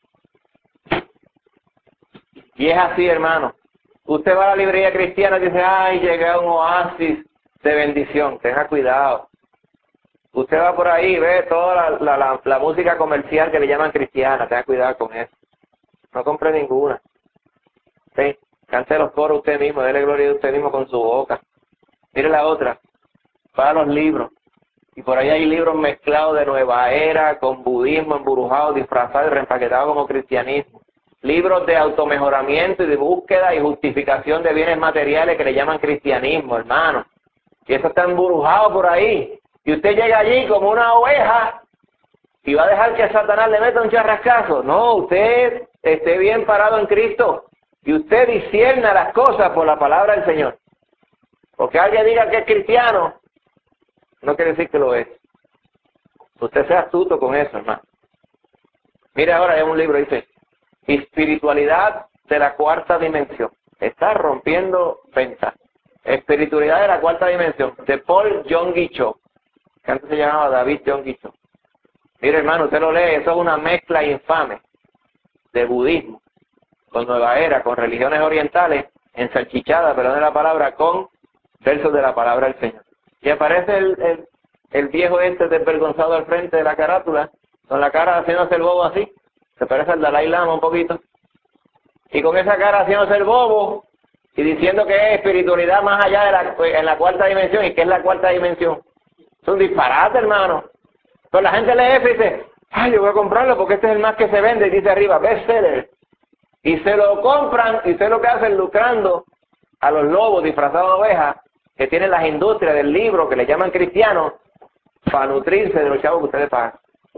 Speaker 1: Y es así, hermano. Usted va a la librería cristiana y dice, ay, llegué a un oasis de bendición, tenga cuidado. Usted va por ahí y ve toda la, la, la, la música comercial que le llaman cristiana, tenga cuidado con eso. No compre ninguna. ¿Sí? Cante los coros usted mismo, déle gloria a usted mismo con su boca. Mire la otra, va a los libros. Y por ahí hay libros mezclados de nueva era, con budismo embrujado, disfrazado y reempaquetado como cristianismo. Libros de automejoramiento y de búsqueda y justificación de bienes materiales que le llaman cristianismo, hermano. Y eso está embrujado por ahí. Y usted llega allí como una oveja y va a dejar que Satanás le meta un charrascazo. No, usted esté bien parado en Cristo y usted discierna las cosas por la palabra del Señor. Porque alguien diga que es cristiano, no quiere decir que lo es. Usted sea astuto con eso, hermano. Mire ahora, hay un libro, dice, Espiritualidad de la cuarta dimensión. Está rompiendo ventas. Espiritualidad de la cuarta dimensión, de Paul Yonggi Cho, que antes se llamaba David Yonggi Cho. Mire, hermano, usted lo lee, eso es una mezcla infame de budismo, con nueva era, con religiones orientales, ensalchichadas, perdón de la palabra, con versos de la palabra del Señor. Y aparece el, el, el viejo este desvergonzado al frente de la carátula, con la cara haciéndose el bobo así, se parece al Dalai Lama un poquito, y con esa cara haciéndose el bobo, y diciendo que es espiritualidad más allá de la, en la cuarta dimensión. ¿Y qué es la cuarta dimensión? Es un disparate, hermano. Pero la gente lee eso y dice, ay, yo voy a comprarlo porque este es el más que se vende, y dice arriba, bestseller. Y se lo compran, y usted lo que hacen lucrando a los lobos disfrazados de ovejas, que tienen las industrias del libro, que le llaman cristianos, para nutrirse de los chavos que ustedes pagan.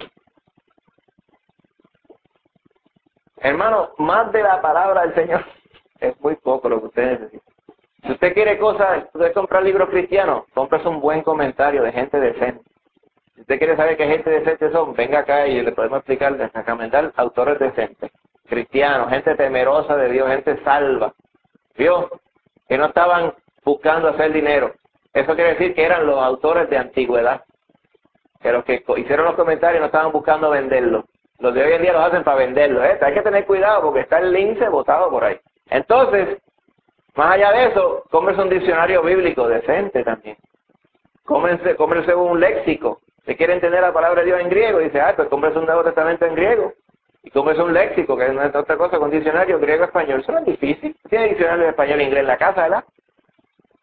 Speaker 1: Hermano, más de la palabra del Señor es muy poco lo que usted necesita. Si usted quiere cosas, usted comprar libros cristianos, cómprese un buen comentario de gente decente. Si usted quiere saber qué gente decente son, venga acá y le podemos explicar, recomendar autores decentes, cristianos, gente temerosa de Dios, gente salva. ¿Vio? Que no estaban buscando hacer dinero. Eso quiere decir que eran los autores de antigüedad. Que los que hicieron los comentarios no estaban buscando venderlo. Los de hoy en día los hacen para venderlo. ¿eh? Hay que tener cuidado porque está el lince botado por ahí. Entonces, más allá de eso, cómprese un diccionario bíblico decente también. Cómprese, cómprese un léxico. Si quiere entender la palabra de Dios en griego, dice, ah, pues cómprese un Nuevo Testamento en griego. Y cómprese un léxico, que no es otra cosa, con diccionario griego-español. Eso no es difícil. Tiene diccionario de español e inglés en la casa, ¿verdad?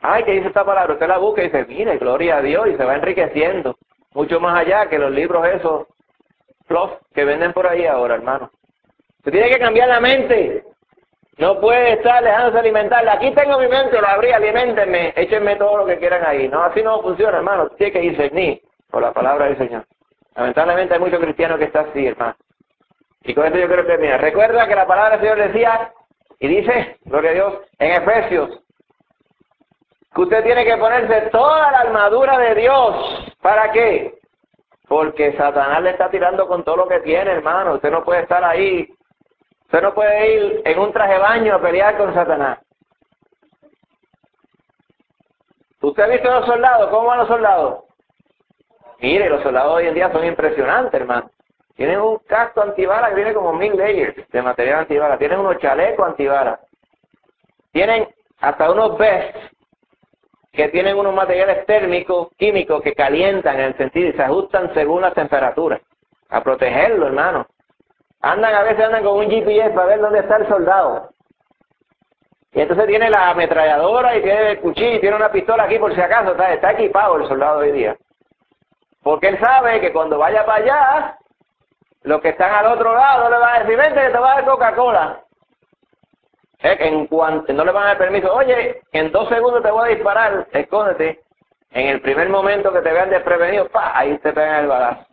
Speaker 1: Ay, ¿qué dice esta palabra? Usted la busca y dice, mire, gloria a Dios, y se va enriqueciendo. Mucho más allá que los libros esos, fluff, que venden por ahí ahora, hermano. Usted tiene que cambiar la mente. No puede estar dejándose alimentar. Aquí tengo mi mente, la abrí, aliméntenme, échenme todo lo que quieran ahí. No, así no funciona, hermano. Tiene que discernir por la palabra del Señor. Lamentablemente hay muchos cristianos que están así, hermano. Y con esto yo quiero terminar. Recuerda que la palabra del Señor decía, y dice, gloria a Dios, en Efesios, que usted tiene que ponerse toda la armadura de Dios. ¿Para qué? Porque Satanás le está tirando con todo lo que tiene, hermano. Usted no puede estar ahí. Usted no puede ir en un traje de baño a pelear con Satanás. ¿Usted ha visto a los soldados? ¿Cómo van los soldados? Mire, los soldados hoy en día son impresionantes, hermano. Tienen un casco antibalas que tiene como mil layers de material antibalas. Tienen unos chalecos antibalas. Tienen hasta unos vests que tienen unos materiales térmicos, químicos, que calientan en el sentido y se ajustan según las temperaturas. A protegerlo, hermano. Andan, a veces andan con un G P S para ver dónde está el soldado. Y entonces tiene la ametralladora y tiene el cuchillo y tiene una pistola aquí por si acaso. Está, está equipado el soldado hoy día. Porque él sabe que cuando vaya para allá, los que están al otro lado le van a decir, vente que te va a dar Coca-Cola. En cuanto no le van a dar permiso, oye, en dos segundos te voy a disparar, escóndete. En el primer momento que te vean desprevenido, ¡pa! Ahí te pegan el balazo.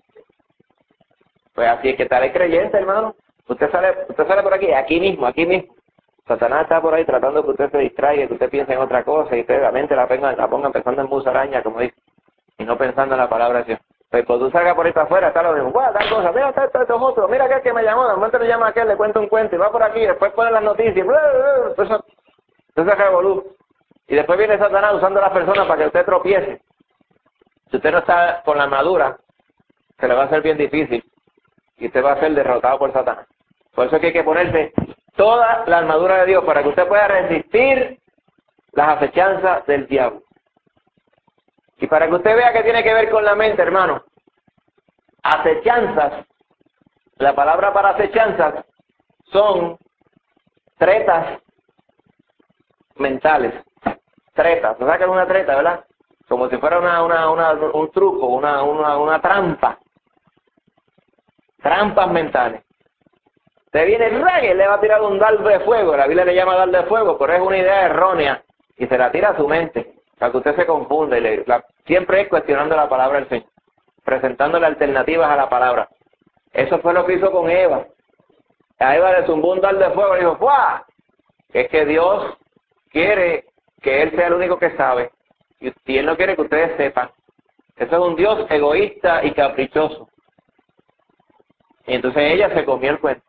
Speaker 1: Pues así es que tal el creyente, hermano. Usted sale, usted sale por aquí, aquí mismo, aquí mismo. Satanás está por ahí tratando que usted se distraiga, que usted piense en otra cosa y usted la mente la ponga, la ponga pensando en musaraña, como dice, y no pensando en la palabra de Dios. Pues cuando tú salgas por ahí para afuera, está lo mismo, ¡guau! Tal cosa, mira, está, está, estos otros, mira aquel que me llamó, de momento le llama a aquel, le cuenta un cuento y va por aquí, después pone las noticias, ¡bla, bla, bla! Entonces, entonces se revolú. Y después viene Satanás usando a las personas para que usted tropiece. Si usted no está con la armadura, se le va a hacer bien difícil y usted va a ser derrotado por Satanás. Por eso es que hay que ponerse toda la armadura de Dios para que usted pueda resistir las acechanzas del diablo. Y para que usted vea que tiene que ver con la mente, hermano. Acechanzas, la palabra para acechanzas son tretas mentales. Tretas, ¿no sabes qué es una treta, verdad? Como si fuera una, una, una, un truco, una, una, una trampa. Trampas mentales. Te viene el rey, le va a tirar un dardo de fuego, la Biblia le llama dardo de fuego, pero es una idea errónea y se la tira a su mente, para que usted se confunda. Y le, la, siempre es cuestionando la palabra del Señor, presentándole alternativas a la palabra. Eso fue lo que hizo con Eva. A Eva le zumbó un dardo de fuego y dijo, ¡fuah! Es que Dios quiere que Él sea el único que sabe y, y Él no quiere que ustedes sepan. Eso es un Dios egoísta y caprichoso. Y entonces ella se comió el cuento.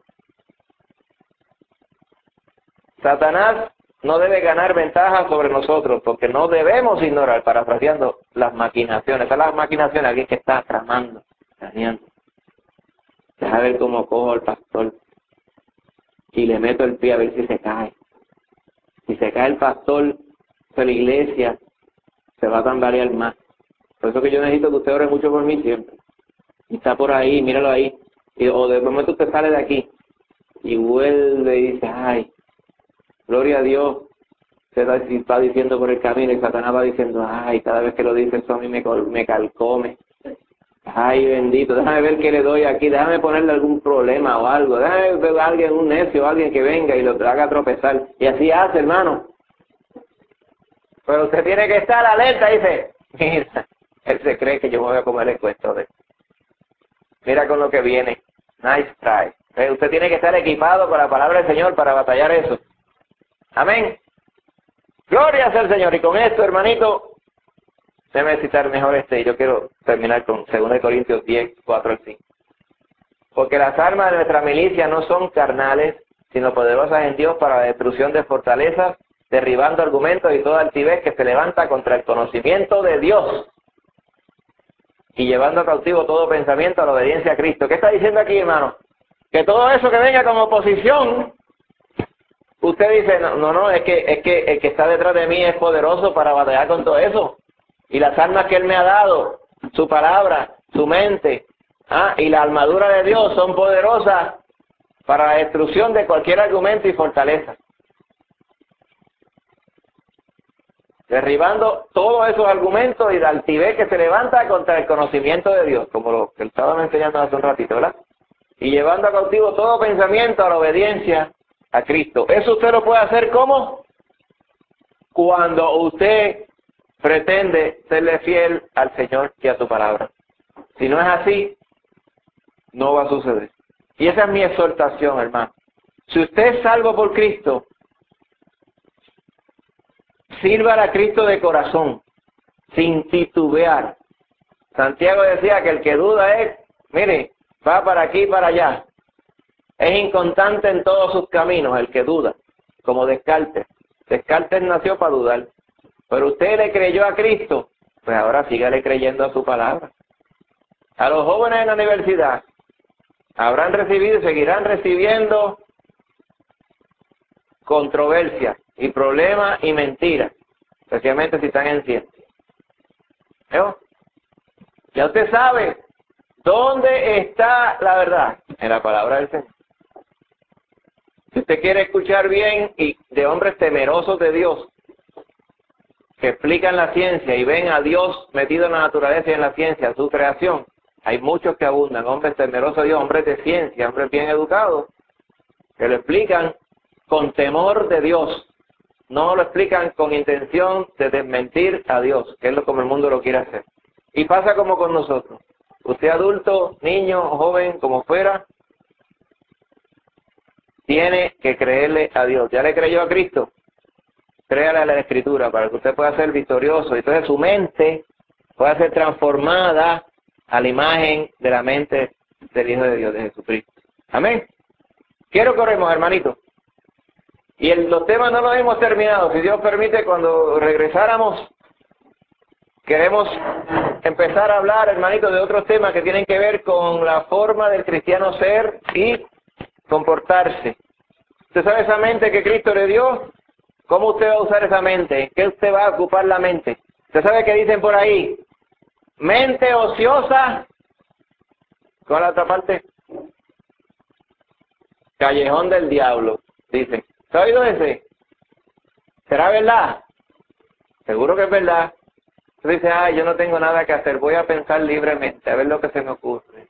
Speaker 1: Satanás no debe ganar ventaja sobre nosotros, porque no debemos ignorar, parafraseando, las maquinaciones. Esas son las maquinaciones, alguien que está tramando, planeando. Deja ver cómo cojo al pastor y le meto el pie a ver si se cae. Si se cae el pastor de la iglesia, se va a tambalear más. Por eso que yo necesito que usted ore mucho por mí siempre. Y está por ahí, míralo ahí. Y, o de momento usted sale de aquí y vuelve y dice, ay, gloria a Dios, se va diciendo por el camino y Satanás va diciendo, ay, cada vez que lo dice eso a mí me, me calcome. Ay, bendito, déjame ver qué le doy aquí, déjame ponerle algún problema o algo, déjame ver a alguien, un necio, alguien que venga y lo haga tropezar. Y así hace, hermano. Pero usted tiene que estar alerta, dice, mira, él se cree que yo me voy a comer el cuento de él. Mira con lo que viene. Nice try. Entonces, usted tiene que estar equipado con la palabra del Señor para batallar eso. Amén. Gloria sea al Señor. Y con esto, hermanito, déjeme citar mejor este, y yo quiero terminar con segunda Corintios diez, cuatro al cinco. Porque las armas de nuestra milicia no son carnales, sino poderosas en Dios para la destrucción de fortalezas, derribando argumentos y toda altivez que se levanta contra el conocimiento de Dios y llevando cautivo todo pensamiento a la obediencia a Cristo. ¿Qué está diciendo aquí, hermano? Que todo eso que venga como oposición, usted dice, no, no, no, es que, es que el que está detrás de mí es poderoso para batallar con todo eso. Y las armas que Él me ha dado, su palabra, su mente, ¿ah? y la armadura de Dios son poderosas para la destrucción de cualquier argumento y fortaleza. derribando todos esos argumentos y la altivez que se levanta contra el conocimiento de Dios, como lo que estábamos enseñando hace un ratito, ¿verdad? Y llevando a cautivo todo pensamiento a la obediencia a Cristo. Eso usted lo puede hacer ¿cómo? Cuando usted pretende serle fiel al Señor y a su palabra. Si no es así, no va a suceder. Y esa es mi exhortación, hermano. Si usted es salvo por Cristo, sirva a Cristo de corazón, sin titubear. Santiago decía que el que duda es, mire, va para aquí y para allá. Es inconstante en todos sus caminos, el que duda, como Descartes. Descartes nació para dudar. Pero usted le creyó a Cristo, pues ahora sígale creyendo a su palabra. A los jóvenes en la universidad, habrán recibido y seguirán recibiendo controversias y problemas y mentiras, especialmente si están en ciencia. ¿Veo? Ya usted sabe dónde está la verdad, en la palabra del Señor. Si usted quiere escuchar bien y de hombres temerosos de Dios, que explican la ciencia y ven a Dios metido en la naturaleza y en la ciencia, su creación, hay muchos que abundan, hombres temerosos de Dios, hombres de ciencia, hombres bien educados, que lo explican con temor de Dios, no lo explican con intención de desmentir a Dios, que es lo como el mundo lo quiere hacer. Y pasa como con nosotros. Usted adulto, niño, joven, como fuera, tiene que creerle a Dios. ¿Ya le creyó a Cristo? Créale a la Escritura para que usted pueda ser victorioso. Entonces su mente pueda ser transformada a la imagen de la mente del Hijo de Dios, de Jesucristo. Amén. Quiero que oremos, hermanito. Y el, los temas no los hemos terminado. Si Dios permite, cuando regresáramos, queremos empezar a hablar, hermanito, de otros temas que tienen que ver con la forma del cristiano ser y comportarse. ¿Usted sabe esa mente que Cristo le dio? ¿Cómo usted va a usar esa mente? ¿En qué usted va a ocupar la mente? ¿Usted sabe qué dicen por ahí? Mente ociosa. ¿Cuál es la otra parte? Callejón del diablo, dicen. ¿Se ha oído ese? ¿Será verdad? Seguro que es verdad. Usted dice, ah, yo no tengo nada que hacer, voy a pensar libremente, a ver lo que se me ocurre.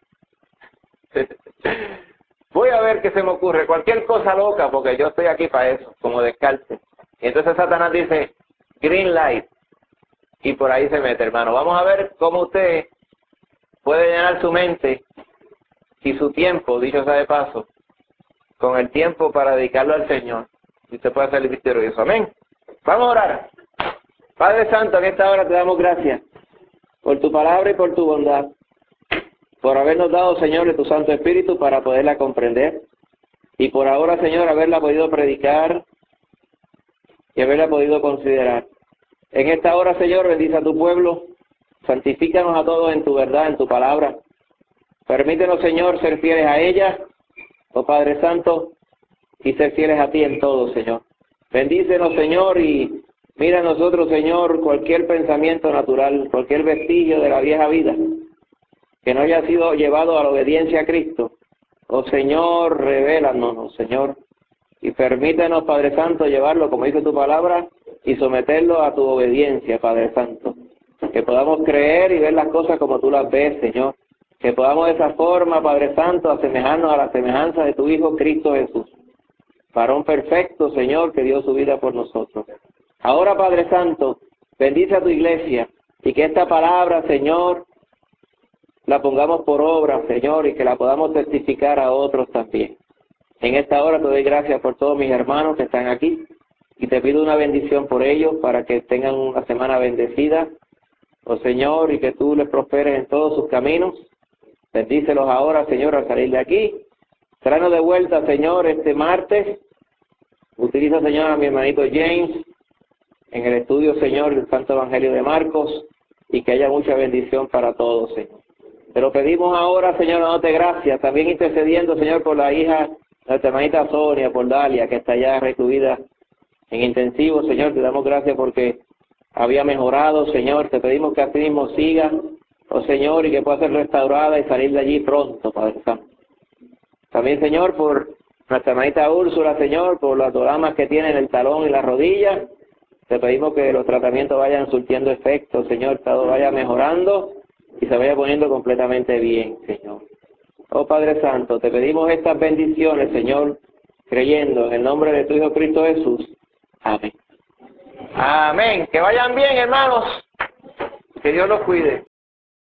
Speaker 1: Voy a ver qué se me ocurre, cualquier cosa loca, porque yo estoy aquí para eso, como Descartes. Y entonces Satanás dice, green light, y por ahí se mete, hermano. Vamos a ver cómo usted puede llenar su mente y su tiempo, dicho sea de paso, con el tiempo para dedicarlo al Señor. Y usted puede ser victorioso. Amén. Vamos a orar. Padre Santo, en esta hora te damos gracias por tu palabra y por tu bondad, por habernos dado, Señor, de tu Santo Espíritu para poderla comprender, y por ahora, Señor, haberla podido predicar y haberla podido considerar. En esta hora, Señor, bendice a tu pueblo, santifícanos a todos en tu verdad, en tu palabra. Permítenos, Señor, ser fieles a ella, oh Padre Santo, y ser fieles a ti en todo, Señor. Bendícenos, Señor, y mira a nosotros, Señor, cualquier pensamiento natural, cualquier vestigio de la vieja vida que no haya sido llevado a la obediencia a Cristo. Oh Señor, revélanos, oh Señor, y permítanos, Padre Santo, llevarlo, como dice tu palabra, y someterlo a tu obediencia, Padre Santo. Que podamos creer y ver las cosas como tú las ves, Señor. Que podamos de esa forma, Padre Santo, asemejarnos a la semejanza de tu Hijo Cristo Jesús. Varón perfecto, Señor, que dio su vida por nosotros. Ahora, Padre Santo, bendice a tu iglesia y que esta palabra, Señor, la pongamos por obra, Señor, y que la podamos testificar a otros también. En esta hora te doy gracias por todos mis hermanos que están aquí y te pido una bendición por ellos para que tengan una semana bendecida, oh Señor, y que tú les prosperes en todos sus caminos. Bendícelos ahora, Señor, al salir de aquí. Tráenos de vuelta, Señor, este martes. Utiliza, Señor, a mi hermanito James en el estudio, Señor, del Santo Evangelio de Marcos, y que haya mucha bendición para todos, Señor. Te lo pedimos ahora, Señor, dándote gracias, también intercediendo, Señor, por la hija de nuestra hermanita Sonia, por Dalia, que está allá recluida en intensivo, Señor. Te damos gracias porque había mejorado, Señor. Te pedimos que así mismo siga, oh Señor, y que pueda ser restaurada y salir de allí pronto, Padre Santo. También, Señor, por nuestra hermanita Úrsula, Señor, por las doramas que tiene en el talón y la rodilla.
Speaker 2: Te pedimos que los tratamientos vayan surtiendo efecto, Señor, todo vaya mejorando y se vaya poniendo completamente bien, Señor. Oh Padre Santo, te pedimos estas bendiciones, Señor, creyendo en el nombre de tu Hijo Cristo Jesús. Amén.
Speaker 1: Amén. Que vayan bien, hermanos. Que Dios los cuide.